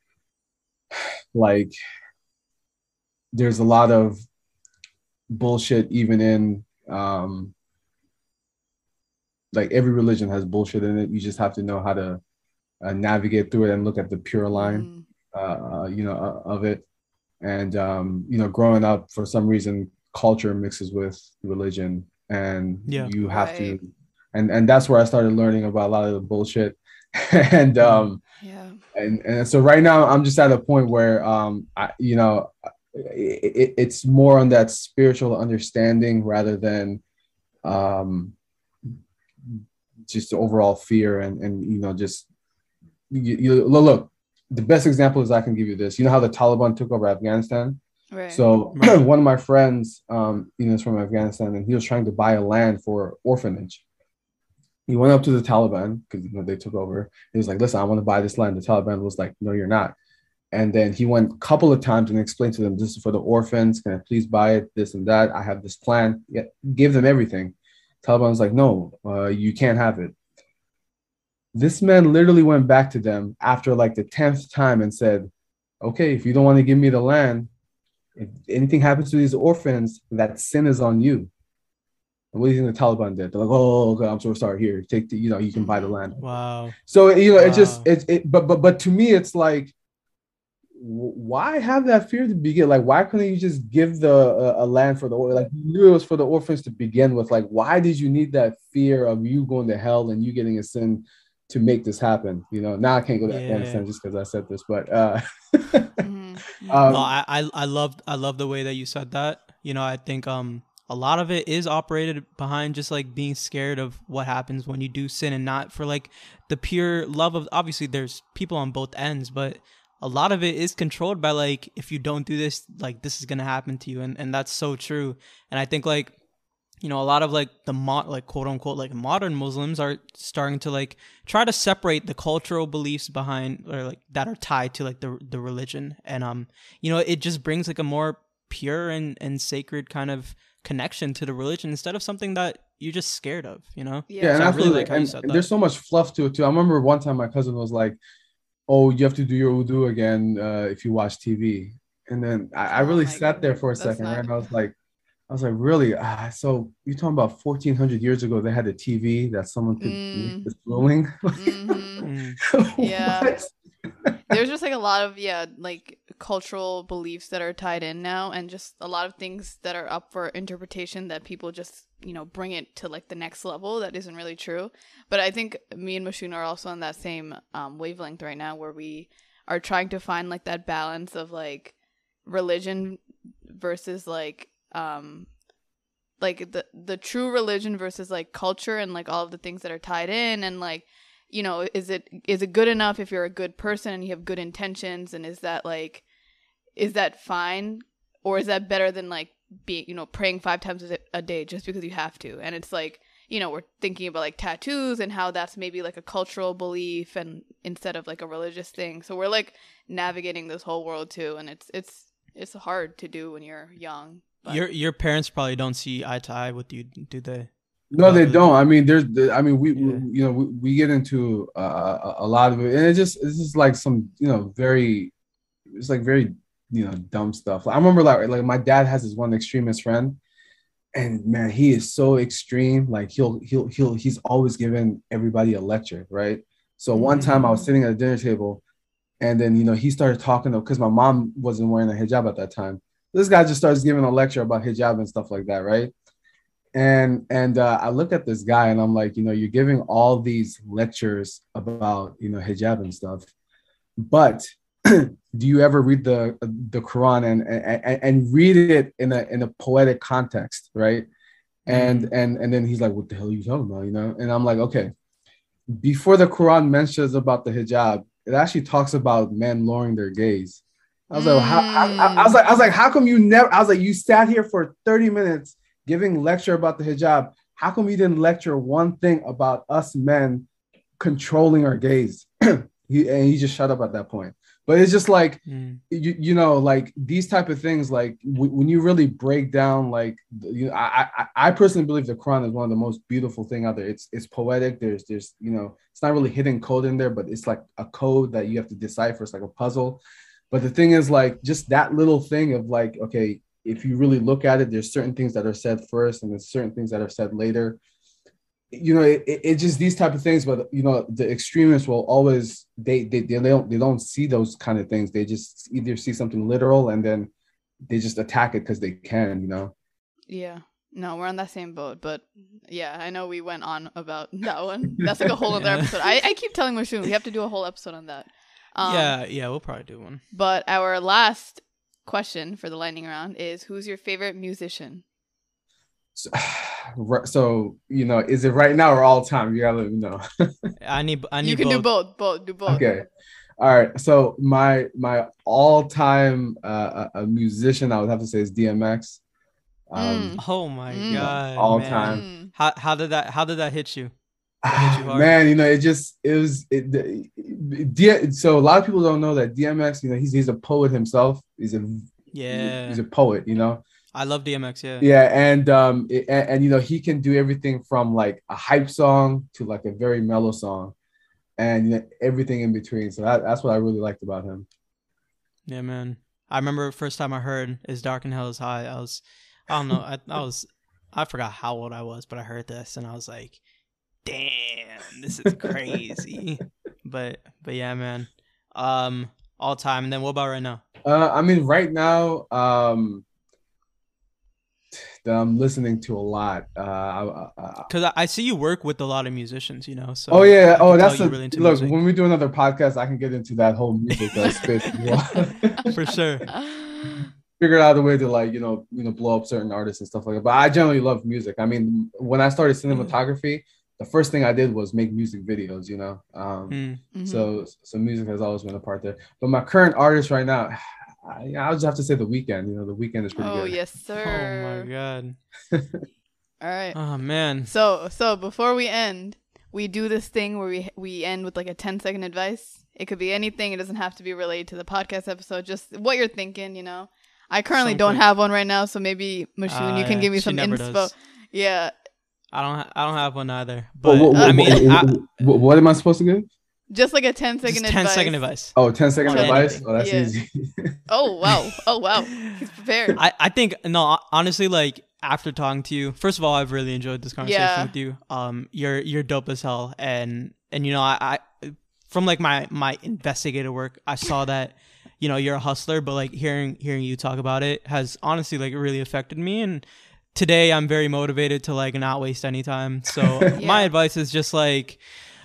S4: like there's a lot of bullshit even in, um, like every religion has bullshit in it. You just have to know how to uh, navigate through it and look at the pure line, mm. uh, you know, uh, of it. And, um, you know, growing up, for some reason, culture mixes with religion, and yeah. you have right. to, and, and that's where I started learning about a lot of the bullshit. and, um, yeah. and, and so right now I'm just at a point where, um, I, you know, it, it, it's more on that spiritual understanding rather than, um, just overall fear and, and, you know, just, you, you look, the best example is I can give you this. You know how the Taliban took over Afghanistan? Right. So right. one of my friends, um, you know, is from Afghanistan, and he was trying to buy a land for orphanage. He went up to the Taliban because you know they took over. He was like, "Listen, I want to buy this land." The Taliban was like, "No, you're not." And then he went a couple of times and explained to them, "This is for the orphans. Can I please buy it? This and that. I have this plan." Yeah, give them everything. Taliban was like, "No, uh, you can't have it." This man literally went back to them after like the tenth time and said, "Okay, if you don't want to give me the land, if anything happens to these orphans, that sin is on you." And what do you think the Taliban did? They're like, "Oh, okay, I'm so sorry. Here, take the, you know, you can buy the land."
S3: Wow.
S4: So you know,
S3: wow.
S4: it just it, it but but but to me, it's like, why have that fear to begin? Like, why couldn't you just give the uh, a land for the like you knew it was for the orphans to begin with? Like, why did you need that fear of you going to hell and you getting a sin to make this happen? You know, now I can't go to yeah. Afghanistan just because I said this, but uh
S3: mm-hmm. um, no, I, I I loved I love the way that you said that. You know, I think um a lot of it is operated behind just like being scared of what happens when you do sin, and not for like the pure love of, obviously there's people on both ends, but a lot of it is controlled by like, if you don't do this, like this is gonna happen to you, and and that's so true. And I think like, you know, a lot of like the mo- like quote unquote like modern Muslims are starting to like try to separate the cultural beliefs behind, or like that are tied to like the the religion, and um you know, it just brings like a more pure and and sacred kind of connection to the religion instead of something that you're just scared of, you know.
S4: Yeah, yeah, and so I, I really like how and, you said and that. There's so much fluff to it too. I remember one time my cousin was like, "Oh, you have to do your wudu again uh, if you watch T V," and then I, I really oh sat God. there for a That's second, right? And I was like. I was like, really? Ah, so you're talking about fourteen hundred years ago, they had a T V that someone could mm. make this ruling?
S2: mm-hmm. Yeah. There's just like a lot of, yeah, like cultural beliefs that are tied in now, and just a lot of things that are up for interpretation that people just, you know, bring it to like the next level that isn't really true. But I think me and Mashun are also on that same um, wavelength right now, where we are trying to find like that balance of like religion versus like, um like the the true religion versus like culture, and like all of the things that are tied in, and like, you know, is it is it good enough if you're a good person and you have good intentions, and is that like is that fine, or is that better than like being, you know, praying five times a day just because you have to? And it's like, you know, we're thinking about like tattoos and how that's maybe like a cultural belief and instead of like a religious thing. So we're like navigating this whole world too, and it's it's it's hard to do when you're young. But.
S3: Your your parents probably don't see eye to eye with you, do they?
S4: No, they don't. I mean, there's, I mean, we, yeah. we you know, we, we get into uh, a lot of it, and it just, it's just like some, you know, very, it's like very, you know, dumb stuff. I remember like, like my dad has this one extremist friend, and man, he is so extreme. Like he'll, he'll, he'll, he's always giving everybody a lecture, right? So one mm-hmm. time I was sitting at a dinner table, and then, you know, he started talking to, because my mom wasn't wearing a hijab at that time. This guy just starts giving a lecture about hijab and stuff like that, right? And and uh, I look at this guy and I'm like, you know, you're giving all these lectures about, you know, hijab and stuff, but do you ever read the the Quran and and, and read it in a in a poetic context, right? And mm-hmm. and and then he's like, what the hell are you talking about, you know? And I'm like, okay, before the Quran mentions about the hijab, it actually talks about men lowering their gaze. I was mm. like, how, I, I was like, I was like, how come you never? I was like, you sat here for thirty minutes giving lecture about the hijab. How come you didn't lecture one thing about us men controlling our gaze? he, and he just shut up at that point. But it's just like, mm. you, you know, like these type of things, like w- when you really break down, like, you know, I, I I personally believe the Quran is one of the most beautiful thing out there. It's it's poetic. There's, there's, you know, it's not really hidden code in there, but it's like a code that you have to decipher. It's like a puzzle. But the thing is, like, just that little thing of like, okay, if you really look at it, there's certain things that are said first and there's certain things that are said later. You know, it, it just these type of things, but you know, the extremists will always they, they they don't they don't see those kind of things. They just either see something literal and then they just attack it because they can, you know.
S2: Yeah, no, we're on that same boat, but yeah, I know we went on about that one. That's like a whole other yeah. episode. I, I keep telling Mushoon we have to do a whole episode on that.
S3: Um, yeah, yeah, we'll probably do one.
S2: But our last question for the lightning round is: who's your favorite musician?
S4: So, so you know, is it right now or all time? You gotta let me know.
S3: I need, I need.
S2: You can
S3: both.
S2: do both. Both, do both.
S4: Okay, all right. So my my all time uh, a musician I would have to say is D M X.
S3: Um, mm. Oh my mm. god!
S4: All
S3: man.
S4: time.
S3: How how did that how did that hit you? Hit you
S4: man, you know, it just it was it. D, so a lot of people don't know that D M X. You know, he's he's a poet himself. He's a
S3: yeah.
S4: He's a poet. You know.
S3: I love D M X, yeah.
S4: Yeah, and um, it, and, and you know, he can do everything from like a hype song to like a very mellow song, and you know, everything in between. So that, that's what I really liked about him.
S3: Yeah, man. I remember the first time I heard "Is Dark and Hell Is High." I was, I don't know, I, I was, I forgot how old I was, but I heard this and I was like, "Damn, this is crazy." but, but yeah, man. Um, all time. And then what about right now?
S4: Uh, I mean, right now, um. that I'm listening to a lot. Uh,
S3: Because I, I see you work with a lot of musicians, you know. So
S4: oh yeah, oh that's a,
S3: really
S4: look.
S3: music.
S4: When we do another podcast, I can get into that whole music uh, space as well.
S3: For sure.
S4: Figure out a way to like you know you know blow up certain artists and stuff like that. But I generally love music. I mean, when I started cinematography, the first thing I did was make music videos. You know, um, mm-hmm. so so music has always been a part there. But my current artist right now. I, I'll just have to say The Weeknd. You know, The Weeknd is pretty
S2: oh,
S4: good.
S2: Oh, yes, sir.
S3: Oh, my God.
S2: All right.
S3: Oh, man.
S2: So, so before we end, we do this thing where we we end with like a ten second advice. It could be anything. It doesn't have to be related to the podcast episode. Just what you're thinking, you know. I currently Something. don't have one right now, so maybe, Mushoon, uh, you can give me some inspo. Does. Yeah.
S3: I don't I don't have one either. But,
S4: what, what,
S3: I mean...
S4: What, what, what am I supposed to give?
S2: Just like a ten second
S3: Just
S2: advice.
S3: ten second advice.
S4: Oh, ten second
S3: For
S4: advice?
S3: anything.
S4: Oh, that's
S2: yeah.
S4: easy.
S2: Oh, wow. Oh, wow. He's prepared.
S3: I, I think, no, honestly, like, after talking to you, first of all, I've really enjoyed this conversation
S2: yeah.
S3: with you. Um, You're you're dope as hell. And, and you know, I, I from, like, my, my investigative work, I saw that, you know, you're a hustler, but, like, hearing hearing you talk about it has honestly, like, really affected me. And today I'm very motivated to, like, not waste any time. So yeah. my advice is just, like,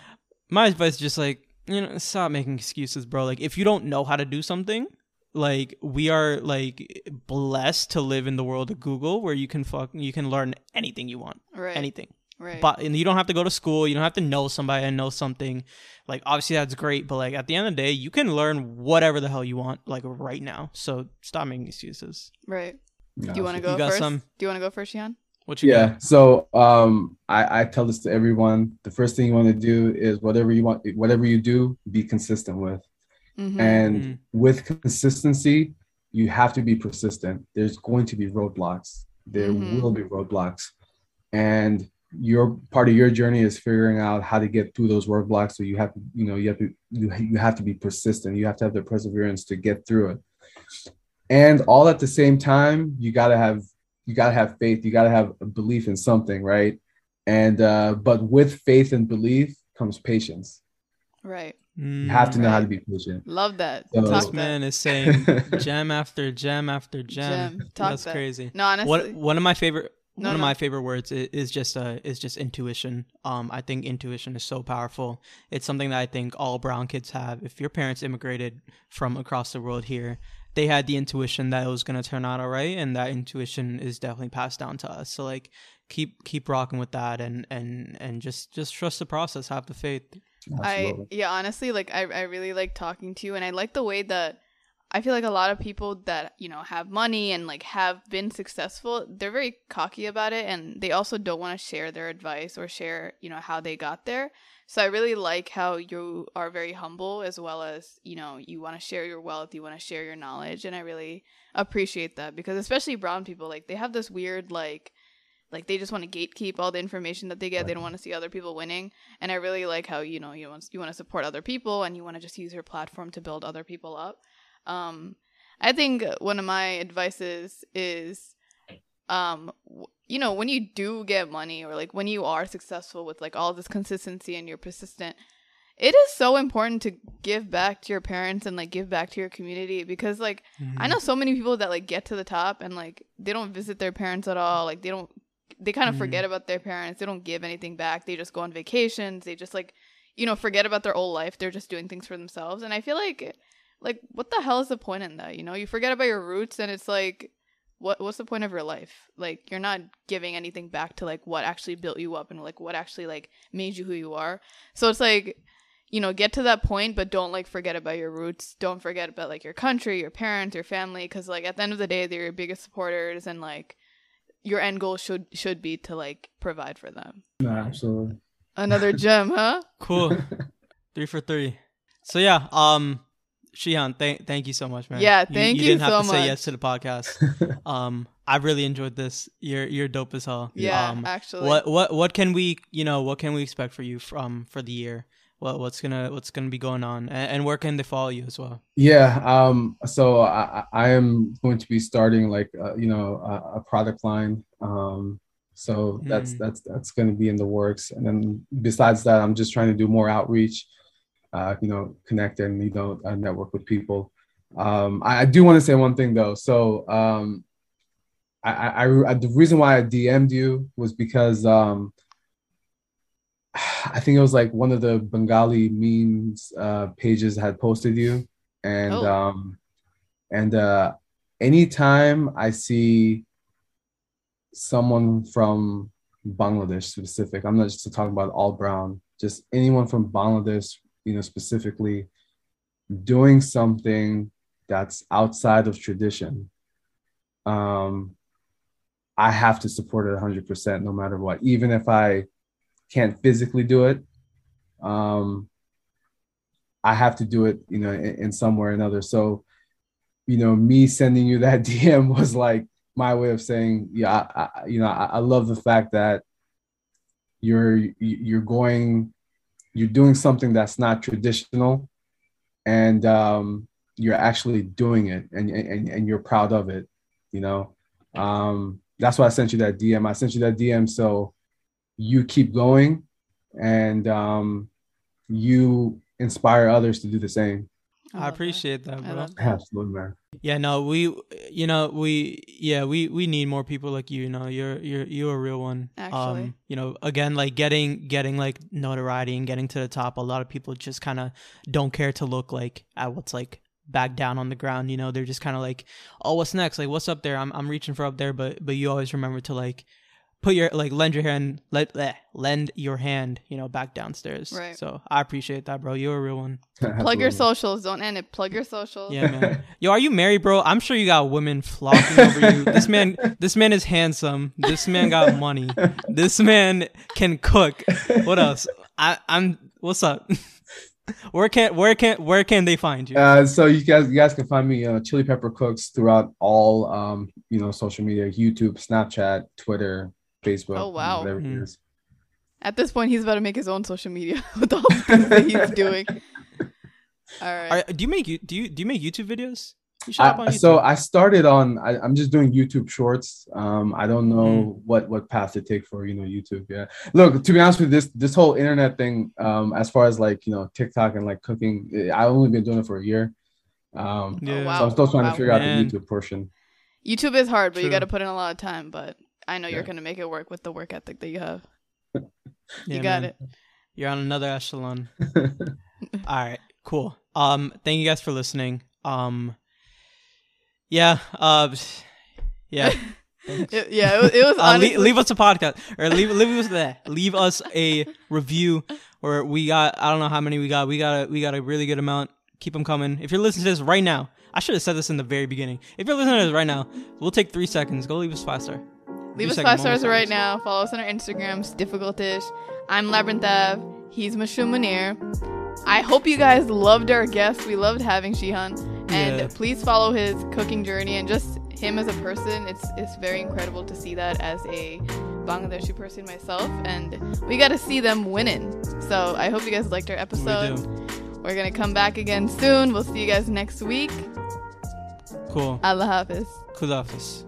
S3: my advice is just, like, you know, stop making excuses, bro. Like, if you don't know how to do something, like, we are, like, blessed to live in the world of Google where you can fuck, you can learn anything you want.
S2: Right.
S3: Anything.
S2: Right.
S3: But and you don't have to go to school. You don't have to know somebody and know something. Like, obviously, that's great. But, like, at the end of the day, you can learn whatever the hell you want, like, right now. So stop making excuses.
S2: Right.
S4: No,
S2: do you want to go
S3: you got
S2: first?
S3: Some?
S2: Do you want to go first, Shihan?
S3: What you
S4: yeah.
S3: got?
S4: So um, I, I tell this to everyone. The first thing you want to do is whatever you want, whatever you do, be consistent with. Mm-hmm. And mm-hmm. with consistency, you have to be persistent. There's going to be roadblocks. There mm-hmm. will be roadblocks. And your part of your journey is figuring out how to get through those roadblocks. So you have to, you know, you have to, you, you have to be persistent. You have to have the perseverance to get through it. And all at the same time, you got to have You got to have faith. You got to have a belief in something, right? And, uh, but with faith and belief comes patience.
S2: Right.
S4: You have to know
S2: right.
S4: how to be patient.
S2: Love that.
S4: So,
S3: this
S2: Talk
S3: man
S2: that.
S3: is saying gem after gem after gem.
S2: gem. Talk
S3: That's
S2: that.
S3: crazy.
S2: No, honestly.
S3: What, one of my favorite...
S2: No,
S3: One of
S2: no.
S3: my favorite words is, is just uh is just intuition. Um, I think intuition is so powerful. It's something that I think all brown kids have. If your parents immigrated from across the world here, they had the intuition that it was gonna turn out all right, and that intuition is definitely passed down to us. So like, keep keep rocking with that, and and and just just trust the process, have the faith.
S4: Absolutely.
S2: I yeah, honestly, like I I really like talking to you, and I like the way that I feel like a lot of people that, you know, have money and like have been successful, they're very cocky about it, and they also don't want to share their advice or share, you know, how they got there. So I really like how you are very humble, as well as, you know, you want to share your wealth, you want to share your knowledge, and I really appreciate that, because especially brown people, like they have this weird like like they just want to gatekeep all the information that they get. They don't want to see other people winning, and I really like how, you know, you want you want to support other people, and you want to just use your platform to build other people up. Um, I think one of my advices is, um, w- you know, when you do get money, or like when you are successful with like all this consistency and you're persistent, it is so important to give back to your parents and like give back to your community, because like
S3: Mm-hmm.
S2: I know so many people that like get to the top and like they don't visit their parents at all. Like they don't, they kind of
S3: Mhm.
S2: forget about their parents. They don't give anything back. They just go on vacations. They just like, you know, forget about their old life. They're just doing things for themselves. And I feel like, like, what the hell is the point in that? You know, you forget about your roots, and it's like, what what's the point of your life? Like, you're not giving anything back to like what actually built you up and like what actually like made you who you are. So it's like, you know, get to that point, but don't like forget about your roots. Don't forget about like your country, your parents, your family, because like at the end of the day, they're your biggest supporters, and like your end goal should should be to like provide for them.
S4: No, absolutely.
S2: Another gem, huh?
S3: Cool. Three for three. So yeah, um, Shihan, thank thank you so much, man.
S2: Yeah,
S3: You-
S2: thank
S3: you.
S2: you
S3: didn't have
S2: so
S3: to say
S2: much.
S3: yes to the podcast. Um, I really enjoyed this. You're you're dope as hell.
S2: Yeah,
S3: Um,
S2: actually.
S3: what what what can we you know what can we expect for you from for the year? What what's gonna what's gonna be going on, and, and where can they follow you as well?
S4: Yeah. Um. So I, I am going to be starting like uh, you know a, a product line. Um. So that's
S3: Mm.
S4: that's that's going to be in the works. And then besides that, I'm just trying to do more outreach. Uh. You know, connect and you know uh, network with people. Um. I, I do want to say one thing though. So um. I, I I the reason why I D M'd you was because um. I think it was like one of the Bengali memes uh, pages had posted you, and
S2: Oh.
S4: um, and uh, anytime I see someone from Bangladesh specific, I'm not just talking about all brown, just anyone from Bangladesh, you know, specifically doing something that's outside of tradition, um, I have to support it one hundred percent no matter what, even if I can't physically do it. Um, I have to do it, you know, in, in some way or another. So, you know, me sending you that D M was like my way of saying, yeah, I, I, you know, I, I love the fact that you're you're going, you're doing something that's not traditional, and um, you're actually doing it, and and and you're proud of it, you know. Um, that's why I sent you that D M. I sent you that D M so you keep going, and um, you inspire others to do the same.
S3: I,
S2: love
S3: appreciate that,
S2: I
S3: bro.
S2: love that.
S4: Absolutely, man.
S3: Yeah, no, we, you know, we, yeah, we, we need more people like you. You know, you're, you're, you're a real one.
S2: Actually.
S3: Um, you know, again, like getting, getting like notoriety and getting to the top. A lot of people just kind of don't care to look like at what's like back down on the ground. You know, they're just kind of like, oh, what's next? Like, what's up there? I'm, I'm reaching for up there, but, but you always remember to like put your like lend your hand, let bleh, lend your hand, you know, back downstairs.
S2: Right.
S3: So I appreciate that, bro. You're a real one.
S2: Plug your socials. Don't end it. Plug your socials.
S3: Yeah, man. Yo, are you married, bro? I'm sure you got women flocking over you. This man, this man is handsome. This man got money. This man can cook. What else? I, I'm. What's up? Where can where can where can they find you?
S4: Uh, so you guys, you guys can find me, uh, Chili Pepper Cooks, throughout all, um, you know, social media: YouTube, Snapchat, Twitter, Facebook.
S2: Oh, wow.
S4: Whatever
S3: Mm.
S4: it is.
S2: At this point, he's about to make his own social media with all the things that he's doing. All right.
S3: Are, do you make you do you do you make YouTube videos? You should hop on
S4: I,
S3: YouTube.
S4: so I started on. I, I'm just doing YouTube Shorts. Um, I don't know
S3: Mm.
S4: what what path to take for you know YouTube. Yeah. Look, to be honest with you, this this whole internet thing, um, as far as like you know TikTok and like cooking, eh, I've only been doing it for a year. Um,
S3: Yeah.
S2: Oh, wow.
S4: so I'm still trying
S2: Wow.
S4: to figure out
S3: Man.
S4: the YouTube portion.
S2: YouTube is hard, but you
S3: True.
S2: got to put in a lot of time. But I know you're
S4: Yeah.
S2: going to make it work with the work ethic that you have.
S3: Yeah,
S2: you got
S3: man.
S2: it.
S3: You're on another echelon. All right, cool. Um, thank you guys for listening. Um, yeah, uh, yeah.
S2: It- yeah, it was, it was
S3: Uh,
S2: honestly.
S3: leave, leave us a podcast or leave leave us there. Leave us a review. Or we got I don't know how many we got. We got a, we got a really good amount. Keep them coming. If you're listening to this right now, I should have said this in the very beginning. If you're listening to this right now, we'll take three seconds. Go leave us five star.
S2: Leave us
S3: Three
S2: five
S3: seconds,
S2: stars
S3: moment
S2: right
S3: seconds.
S2: now. Follow us on our Instagrams, Difficultish. I'm Labyrinth Av. He's Mashum Munir. I hope you guys loved our guest. We loved having Shihan. And
S3: Yeah.
S2: please follow his cooking journey and just him as a person. It's it's very incredible to see that as a Bangladeshi person myself. And we got to see them winning. So I hope you guys liked our episode.
S3: We do.
S2: We're going to come back again soon. We'll see you guys next week.
S3: Cool.
S2: Allah Hafiz.
S3: Khudafis.